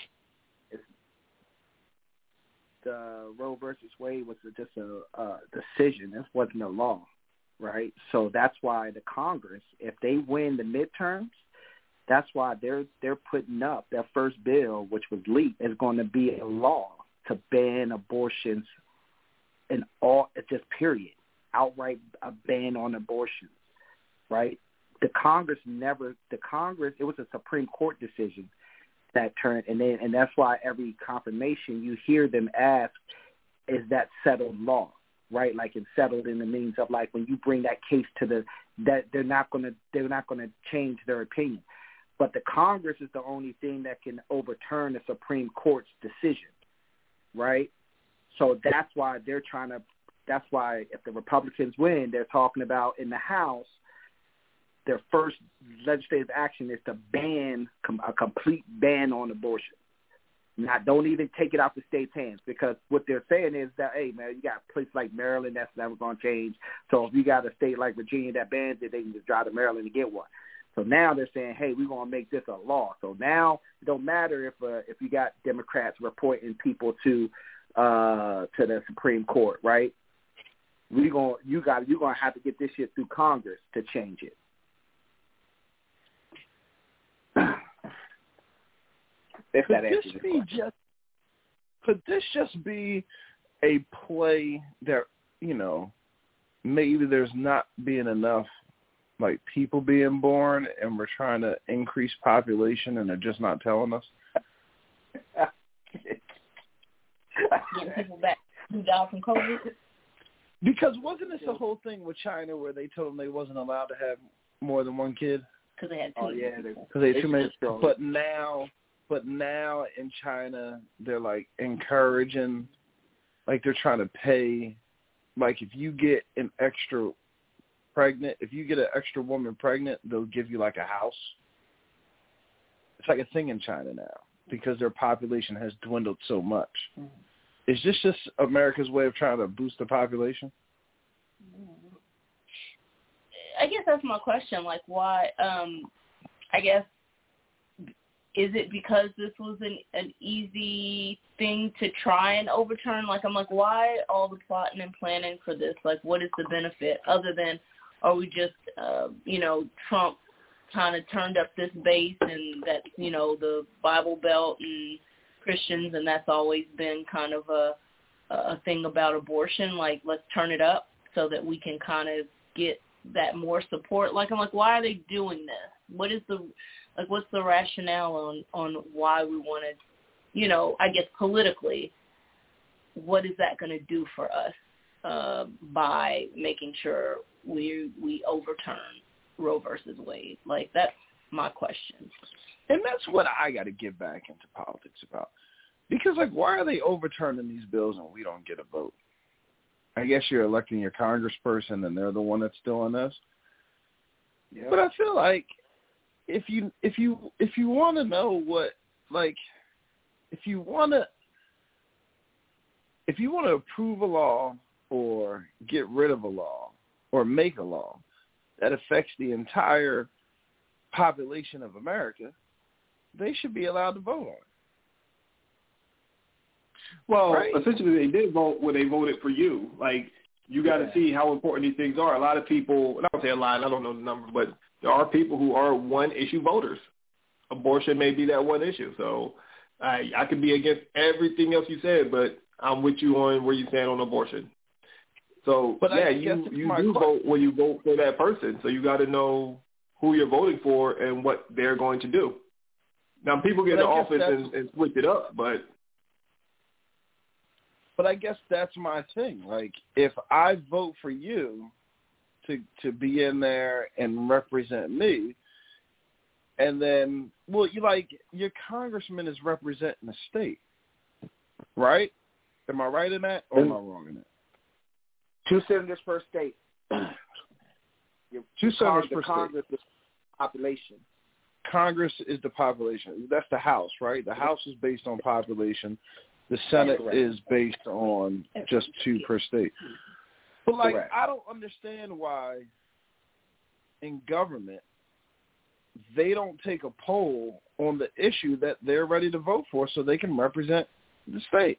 The Roe versus Wade was just a decision. It wasn't a law, right? So that's why the Congress, if they win the midterms, that's why they're putting up their first bill, which was leaked, is going to be a law to ban abortions in all, just period, outright a ban on abortions, right? The Congress, it was a Supreme Court decision that turned, and that's why every confirmation you hear them ask, is that settled law, right? Like it's settled in the means of like when you bring that case to that they're not going to change their opinion, but the Congress is the only thing that can overturn the Supreme Court's decision, right? So that's why that's why if the Republicans win, they're talking about in the House, their first legislative action is to ban a complete ban on abortion. Now, don't even take it out the state's hands, because what they're saying is that, hey, man, you got a place like Maryland that's never going to change. So if you got a state like Virginia that bans it, they can just drive to Maryland and get one. So now they're saying, hey, we're going to make this a law. So now it don't matter if you got Democrats reporting people to the Supreme Court, right? You're going to have to get this shit through Congress to change it. Could this just be a play that, maybe there's not being enough like people being born and we're trying to increase population and they're just not telling us? Getting people back who died from COVID? Because wasn't this the whole thing with China where they told them they wasn't allowed to have more than one kid? Because they had too they had too many. But now in China, they're like encouraging, like they're trying to pay, like if you get an extra woman pregnant, they'll give you like a house. It's like a thing in China now because their population has dwindled so much. Mm-hmm. Is this just America's way of trying to boost the population? I guess that's my question. Like, why? I guess, is it because this was an easy thing to try and overturn? Like, I'm like, why all the plotting and planning for this? Like, what is the benefit other than, are we just, Trump kind of turned up this base and that's, the Bible Belt and Christians, and that's always been kind of a thing about abortion. Like, let's turn it up so that we can kind of get that more support. Like, I'm like, why are they doing this? What is what's the rationale on why we want to, I guess politically, what is that going to do for us by making sure we overturn Roe versus Wade? Like, that's my question. And that's what I got to get back into politics about. Because, like, why are they overturning these bills and we don't get a vote? I guess you're electing your congressperson and they're the one that's doing this. Yeah. But I feel like if you want to know what, like, if you want to approve a law or get rid of a law or make a law that affects the entire population of America, they should be allowed to vote on it. Well, right? Essentially, they did vote when they voted for you. Like, you got to see how important these things are. A lot of people, and I don't say a lot, I don't know the number, but there are people who are one-issue voters. Abortion may be that one issue. So I could be against everything else you said, but I'm with you on where you stand on abortion. So, but yeah, you do vote when you vote for that person. So you got to know who you're voting for and what they're going to do. Now, people get in office and switch it up, but I guess that's my thing. Like, if I vote for you to be in there and represent me, and then, well, your congressman is representing the state, right? Am I right in that, or am I wrong in that? 2 senators per state. 2 senators per Congress state. Is population. Congress is the population. That's the House, right? The House is based on population. The Senate is based on just 2 per state. But, like, correct. I don't understand why in government they don't take a poll on the issue that they're ready to vote for so they can represent the state.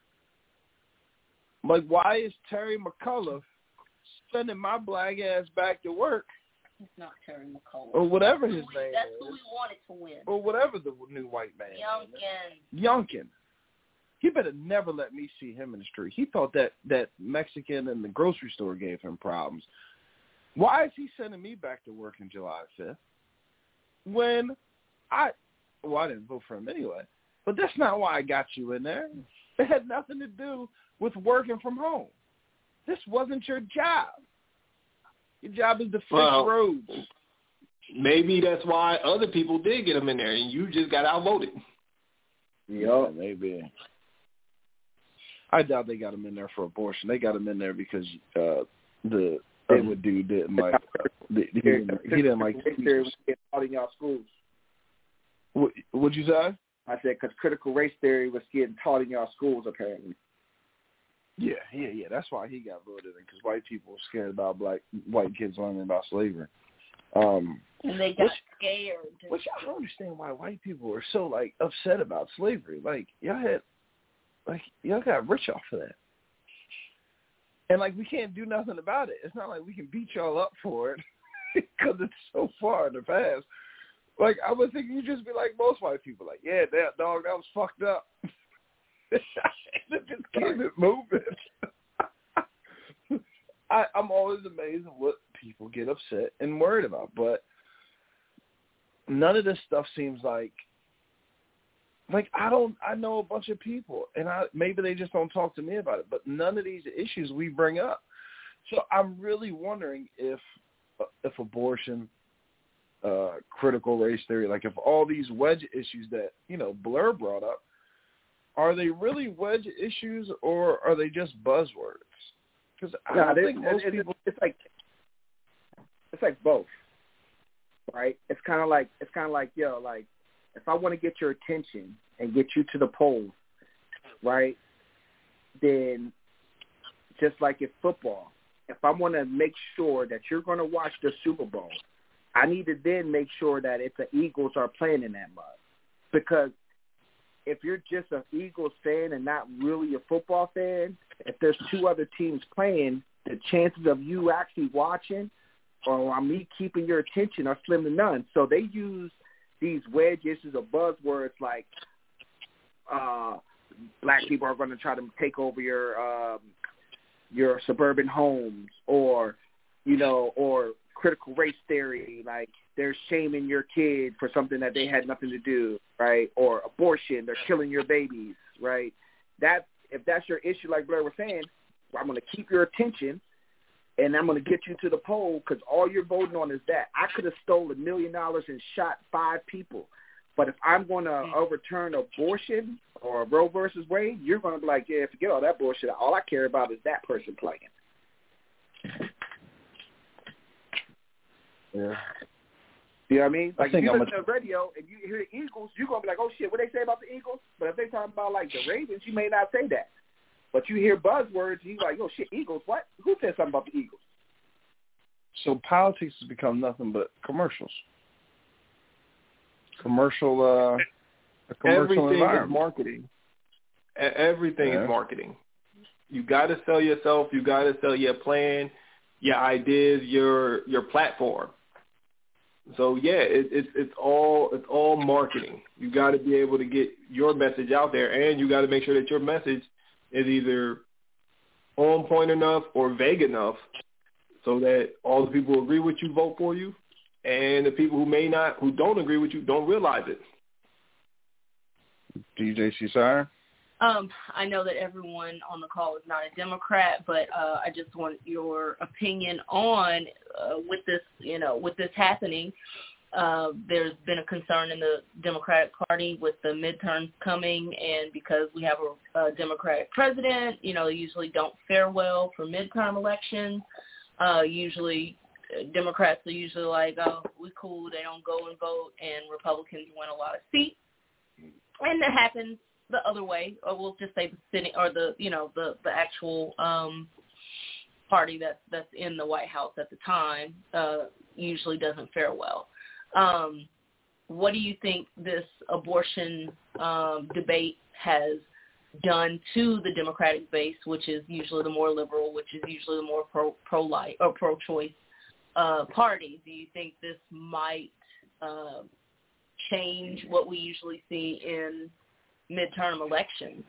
Like, why is Terry McCullough sending my black ass back to work? It's not Terry McCullough. Or whatever his name That's is. who we wanted to win. Or whatever the new white man is. Youngkin. He better never let me see him in the street. He thought that Mexican in the grocery store gave him problems. Why is he sending me back to work in July 5th when I didn't vote for him anyway. But that's not why I got you in there. It had nothing to do with working from home. This wasn't your job. Your job is to fix roads. Maybe that's why other people did get him in there, and you just got outvoted. Yeah, maybe. I doubt they got him in there for abortion. They got him in there because the other dude didn't like. He didn't like. Was getting taught in y'all schools. What'd you say? I said because critical race theory was getting taught in y'all schools apparently. Yeah. That's why he got voted in, because white people were scared about white kids learning about slavery. And they got scared. Which I don't understand why white people were so upset about slavery. Y'all got rich off of that. And we can't do nothing about it. It's not like we can beat y'all up for it because it's so far in the past. I would think you'd just be like most white people, yeah, that dog, that was fucked up. Just keep it moving. I'm always amazed at what people get upset and worried about, but none of this stuff seems like I know a bunch of people, and maybe they just don't talk to me about it, but none of these issues we bring up. So I'm really wondering if abortion, critical race theory, if all these wedge issues that, Blur brought up, are they really wedge issues or are they just buzzwords? Because I don't think most people. It's like both, right? It's kind of like if I want to get your attention and get you to the polls, right? Then just like in football, if I want to make sure that you're going to watch the Super Bowl, I need to then make sure that if the Eagles are playing in that month, because if you're just an Eagles fan and not really a football fan, if there's 2 other teams playing, the chances of you actually watching or me keeping your attention are slim to none. So they use these wedge issues or buzzwords like black people are going to try to take over your suburban homes, or critical race theory, they're shaming your kid for something that they had nothing to do, right? Or abortion, they're killing your babies, right? If that's your issue, like Blair was saying, I'm going to keep your attention, and I'm going to get you to the poll because all you're voting on is that. I could have stole $1 million and shot 5 people. But if I'm going to overturn abortion or Roe versus Wade, you're going to be like, yeah, forget all that bullshit. All I care about is that person playing. Yeah. You know what I mean? Like, if you listen to the radio and you hear the Eagles, you're going to be like, oh, shit, what they say about the Eagles? But if they talking about, like, the Ravens, you may not say that. But you hear buzzwords, you're like, oh, shit, Eagles, what? Who said something about the Eagles? So politics has become nothing but commercials. A commercial everything environment. is marketing. Everything is marketing. You got to sell yourself. You got to sell your plan, your ideas, your platform. So yeah, it's all marketing. You got to be able to get your message out there, and you got to make sure that your message is either on point enough or vague enough, so that all the people who agree with you vote for you, and the people who don't agree with you don't realize it. DJ Cesar? I know that everyone on the call is not a Democrat, but I just want your opinion on with this happening. There's been a concern in the Democratic Party with the midterms coming, and because we have a Democratic president, they usually don't fare well for midterm elections. Usually Democrats are usually like, oh, we cool, they don't go and vote, and Republicans win a lot of seats. And that happens the other way, or we'll just say the Senate or the actual party that's in the White House at the time usually doesn't fare well. What do you think this abortion debate has done to the Democratic base, which is usually the more liberal, which is usually the more pro-life or pro-choice party? Do you think this might change what we usually see in midterm elections?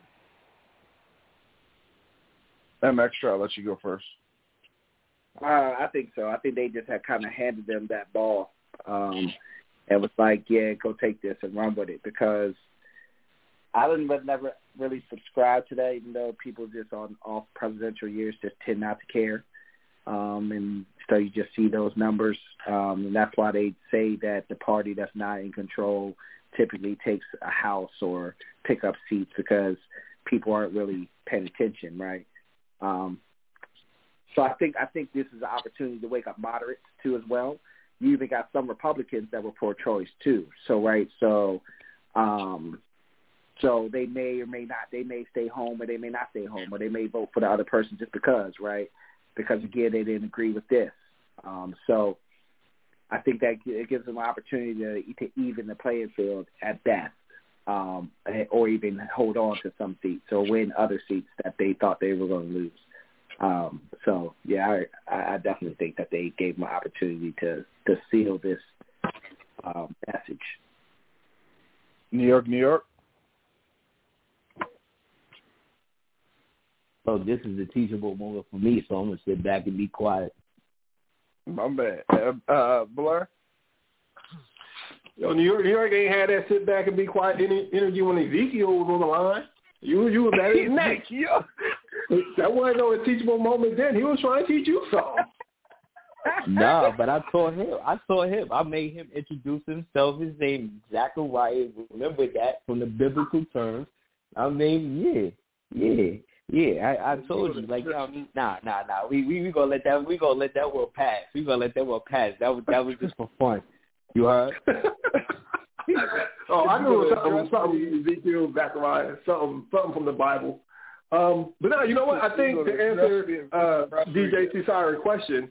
Extra, I'll let you go first. I think so. I think they just had kind of handed them that ball and was like, yeah, go take this and run with it, because I never really subscribe to that, even though people just on off presidential years just tend not to care. And so you just see those numbers. And that's why they say that the party that's not in control typically takes a house or pick up seats, because people aren't really paying attention, right? So I think this is an opportunity to wake up moderates too as well. You even got some Republicans that were pro-choice too. So so they may or may not. They may stay home or they may not stay home, or they may vote for the other person just because, right? Because again, they didn't agree with this. So I think that it gives them an opportunity to even the playing field at best, or even hold on to some seats or win other seats that they thought they were going to lose. So yeah, I definitely think that they gave them an opportunity to seal this message. New York. So this is a teachable moment for me, so I'm going to sit back and be quiet. My bad. Blur? Yo, New York ain't had that sit back and be quiet interview when Ezekiel was on the line. You was at his neck. That wasn't no teachable moment then. He was trying to teach you something. No, but I told him. I made him introduce himself. His name is Zachariah. Remember that from the biblical terms. I mean, yeah. I told you, like, nah. We gonna let that. We gonna let that world pass. That was just for fun. You heard? Oh, I knew it was something Ezekiel, Zechariah, something from the Bible. But no, you know what? I think to answer DJ Cesar's question,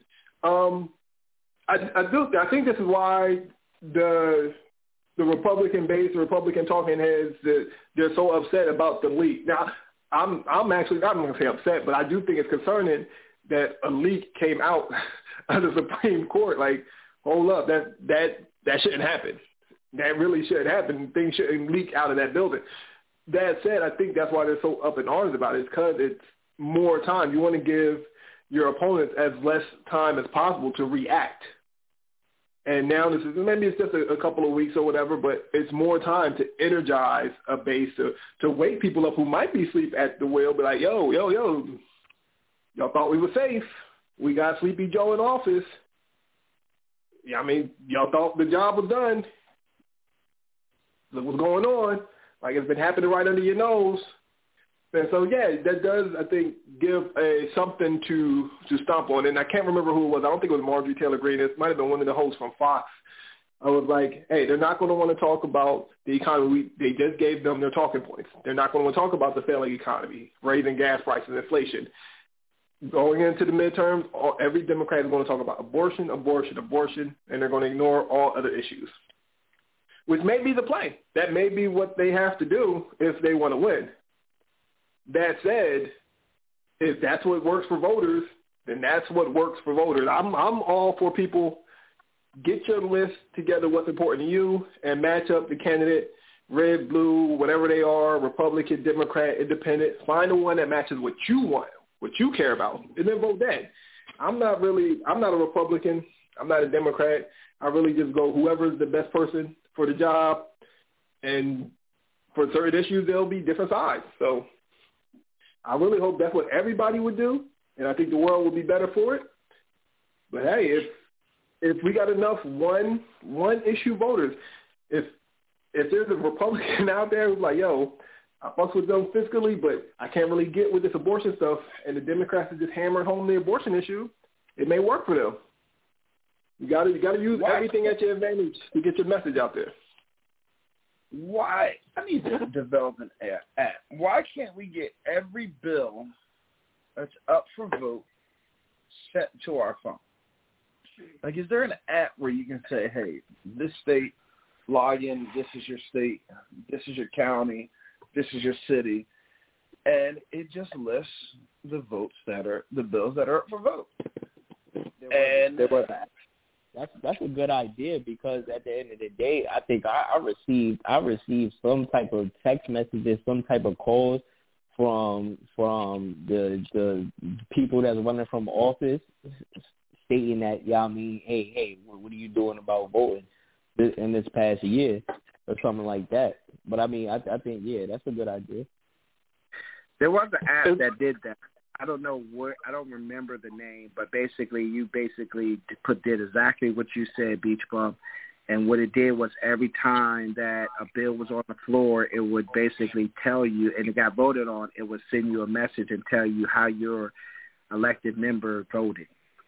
I think this is why the Republican base, the Republican talking heads, they're so upset about the leak. Now, I'm actually not going to say upset, but I do think it's concerning that a leak came out of the Supreme Court. Like, hold up, that shouldn't happen. That really shouldn't happen. Things shouldn't leak out of that building. That said, I think that's why they're so up in arms about it. It's because it's more time. You want to give your opponents as less time as possible to react. And now maybe it's just a couple of weeks or whatever, but it's more time to energize a base, to wake people up who might be asleep at the wheel, be like, yo, y'all thought we were safe. we got Sleepy Joe in office. Yeah, I mean, y'all thought the job was done. Look what's going on. Like, it's been happening right under your nose. And so, yeah, that does, I think, give something to stomp on. And I can't remember who it was. I don't think it was Marjorie Taylor Greene. It might have been one of the hosts from Fox. I was like, hey, they're not going to want to talk about the economy. They just gave them their talking points. They're not going to want to talk about the failing economy, raising gas prices, inflation. Going into the midterms, every Democrat is going to talk about abortion, and they're going to ignore all other issues, which may be the play. That may be what they have to do if they want to win. That said, if that's what works for voters, then that's what works for voters. I'm all for people. Get your list together, what's important to you, and match up the candidate, red, blue, whatever they are, Republican, Democrat, Independent. Find the one that matches what you want, what you care about, and then vote that. I'm not a Republican. I'm not a Democrat. I really just go whoever's the best person for the job, and for certain issues, there'll be different sides. So I really hope that's what everybody would do, and I think the world will be better for it. But, hey, if we got enough one issue voters, if there's a Republican out there who's like, yo, I fucks with them fiscally, but I can't really get with this abortion stuff, and the Democrats are just hammering home the abortion issue, it may work for them. You got to use everything at your advantage to get your message out there. Why? I need to develop an app. Why can't we get every bill that's up for vote sent to our phone? Like, is there an app where you can say, hey, this state, log in, this is your state, this is your county, this is your city, and it just lists the bills that are up for vote. That's a good idea, because at the end of the day, I think I received some type of text messages, some type of calls from the people that's running from office, stating that, hey, what are you doing about voting in this past year or something like that. But I mean, I think, yeah, that's a good idea. There was an app that did that. I don't remember the name, but basically you did exactly what you said, Beach Bum. And what it did was every time that a bill was on the floor, it would basically tell you, and it got voted on, it would send you a message and tell you how your elected member voted.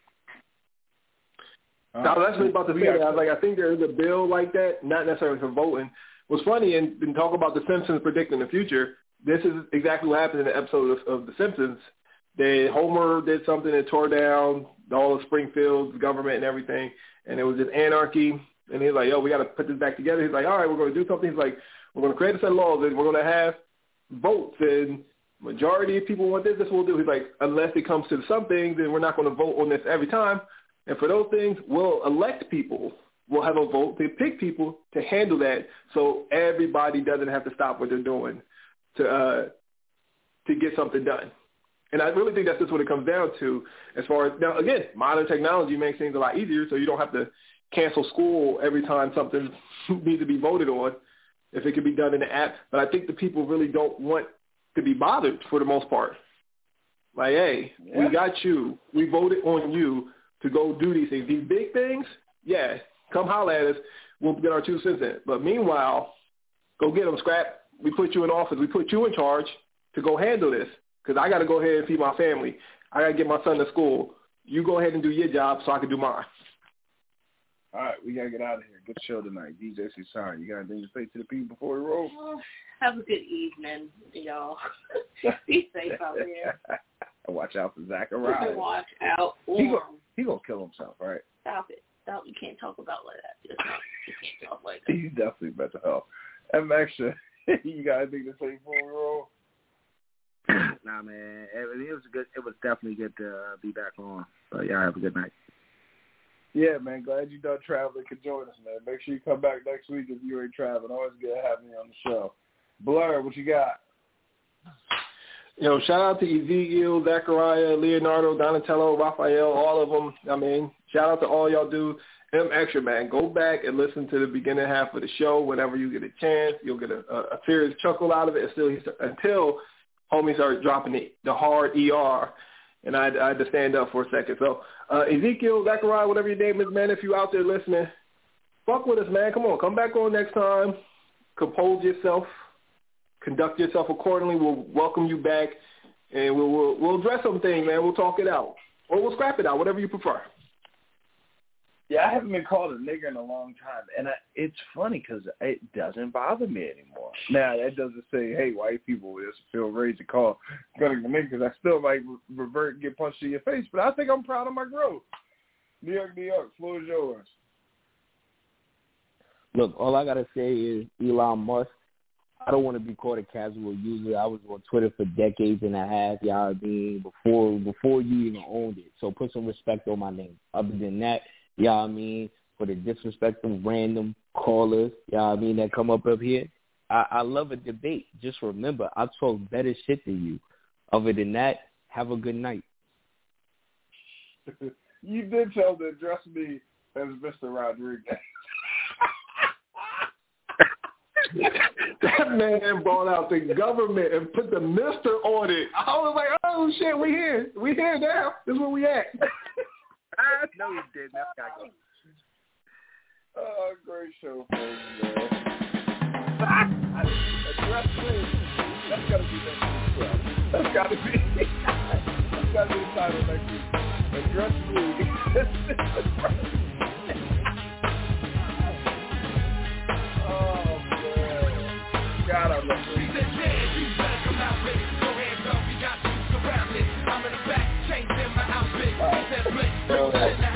I was actually about to say that. I was like, I think there is a bill like that, not necessarily for voting. What's funny, and talk about The Simpsons predicting the future, this is exactly what happened in the episode of The Simpsons. Homer did something and tore down all of Springfield's government and everything, and it was just anarchy. And he's like, yo, we got to put this back together. He's like, all right, we're going to do something. He's like, we're going to create a set of laws, and we're going to have votes, and majority of people want this, this we'll do. He's like, unless it comes to something, then we're not going to vote on this every time. And for those things, we'll elect people. We'll have a vote to pick people to handle that, so everybody doesn't have to stop what they're doing to get something done. And I really think that's just what it comes down to as far as, now, again, modern technology makes things a lot easier, so you don't have to cancel school every time something needs to be voted on if it can be done in the app. But I think the people really don't want to be bothered for the most part. Like, hey, we got you. We voted on you to go do these things. These big things, yeah, come holler at us. We'll get our 2 cents in. But meanwhile, go get them, Scrap. We put you in office. We put you in charge to go handle this, because I got to go ahead and feed my family. I got to get my son to school. You go ahead and do your job so I can do mine. All right, we got to get out of here. Good show tonight. DJ Sorry, you got anything to say to the people before we roll? Have a good evening, y'all. Be safe out there. Watch out for Zachariah. Watch out for him. He gonna kill himself, right? Stop it. Stop. You can't talk about like that. You can't talk like that. He's definitely better help. And Extra, you got anything to say before we roll? Nah, man. It was good. It was definitely good to be back on. But y'all have a good night. Yeah, man. Glad you done traveling. Could join us, man. Make sure you come back next week if you ain't traveling. Always good having you on the show. Blur, what you got? Shout out to Ezekiel, Zachariah, Leonardo, Donatello, Raphael, all of them. I mean, shout out to all y'all dudes. Extra, man. Go back and listen to the beginning half of the show whenever you get a chance. You'll get a serious chuckle out of it until homie started dropping the hard ER. and I had to stand up for a second. So, Ezekiel, Zachariah, whatever your name is, man, if you out there listening, fuck with us, man. Come on, come back on next time. Compose yourself. Conduct yourself accordingly. We'll welcome you back, and we'll address something, man. We'll talk it out, or we'll scrap it out, whatever you prefer. Yeah, I haven't been called a nigger in a long time, and it's funny because it doesn't bother me anymore. Now, that doesn't say, hey, white people just feel ready to call gunning the nigger, because I still might revert and get punched in your face, but I think I'm proud of my growth. New York, floor is yours. Look, all I got to say is Elon Musk, I don't want to be called a casual user. I was on Twitter for decades and a half, y'all. I mean, before you even owned it. So put some respect on my name. Other than that, y'all, I mean, for the disrespectful random callers, y'all, I mean, that come up here, I love a debate. Just remember, I talk better shit than you. Other than that, have a good night. You did tell to address me as Mr. Rodriguez. That man brought out the government and put the Mr. on it. I was like, oh, shit, we here. We here now. This is where we at. No, you didn't. That's got to go. Great show, folks, man. Address me. That's got to be next week. That's got to be the title next week. Address me. God, I love you. He said, yeah, you better come out with it. Go hands up, we got you surrounded. I'm in the back, changing my outfit. He said, blink,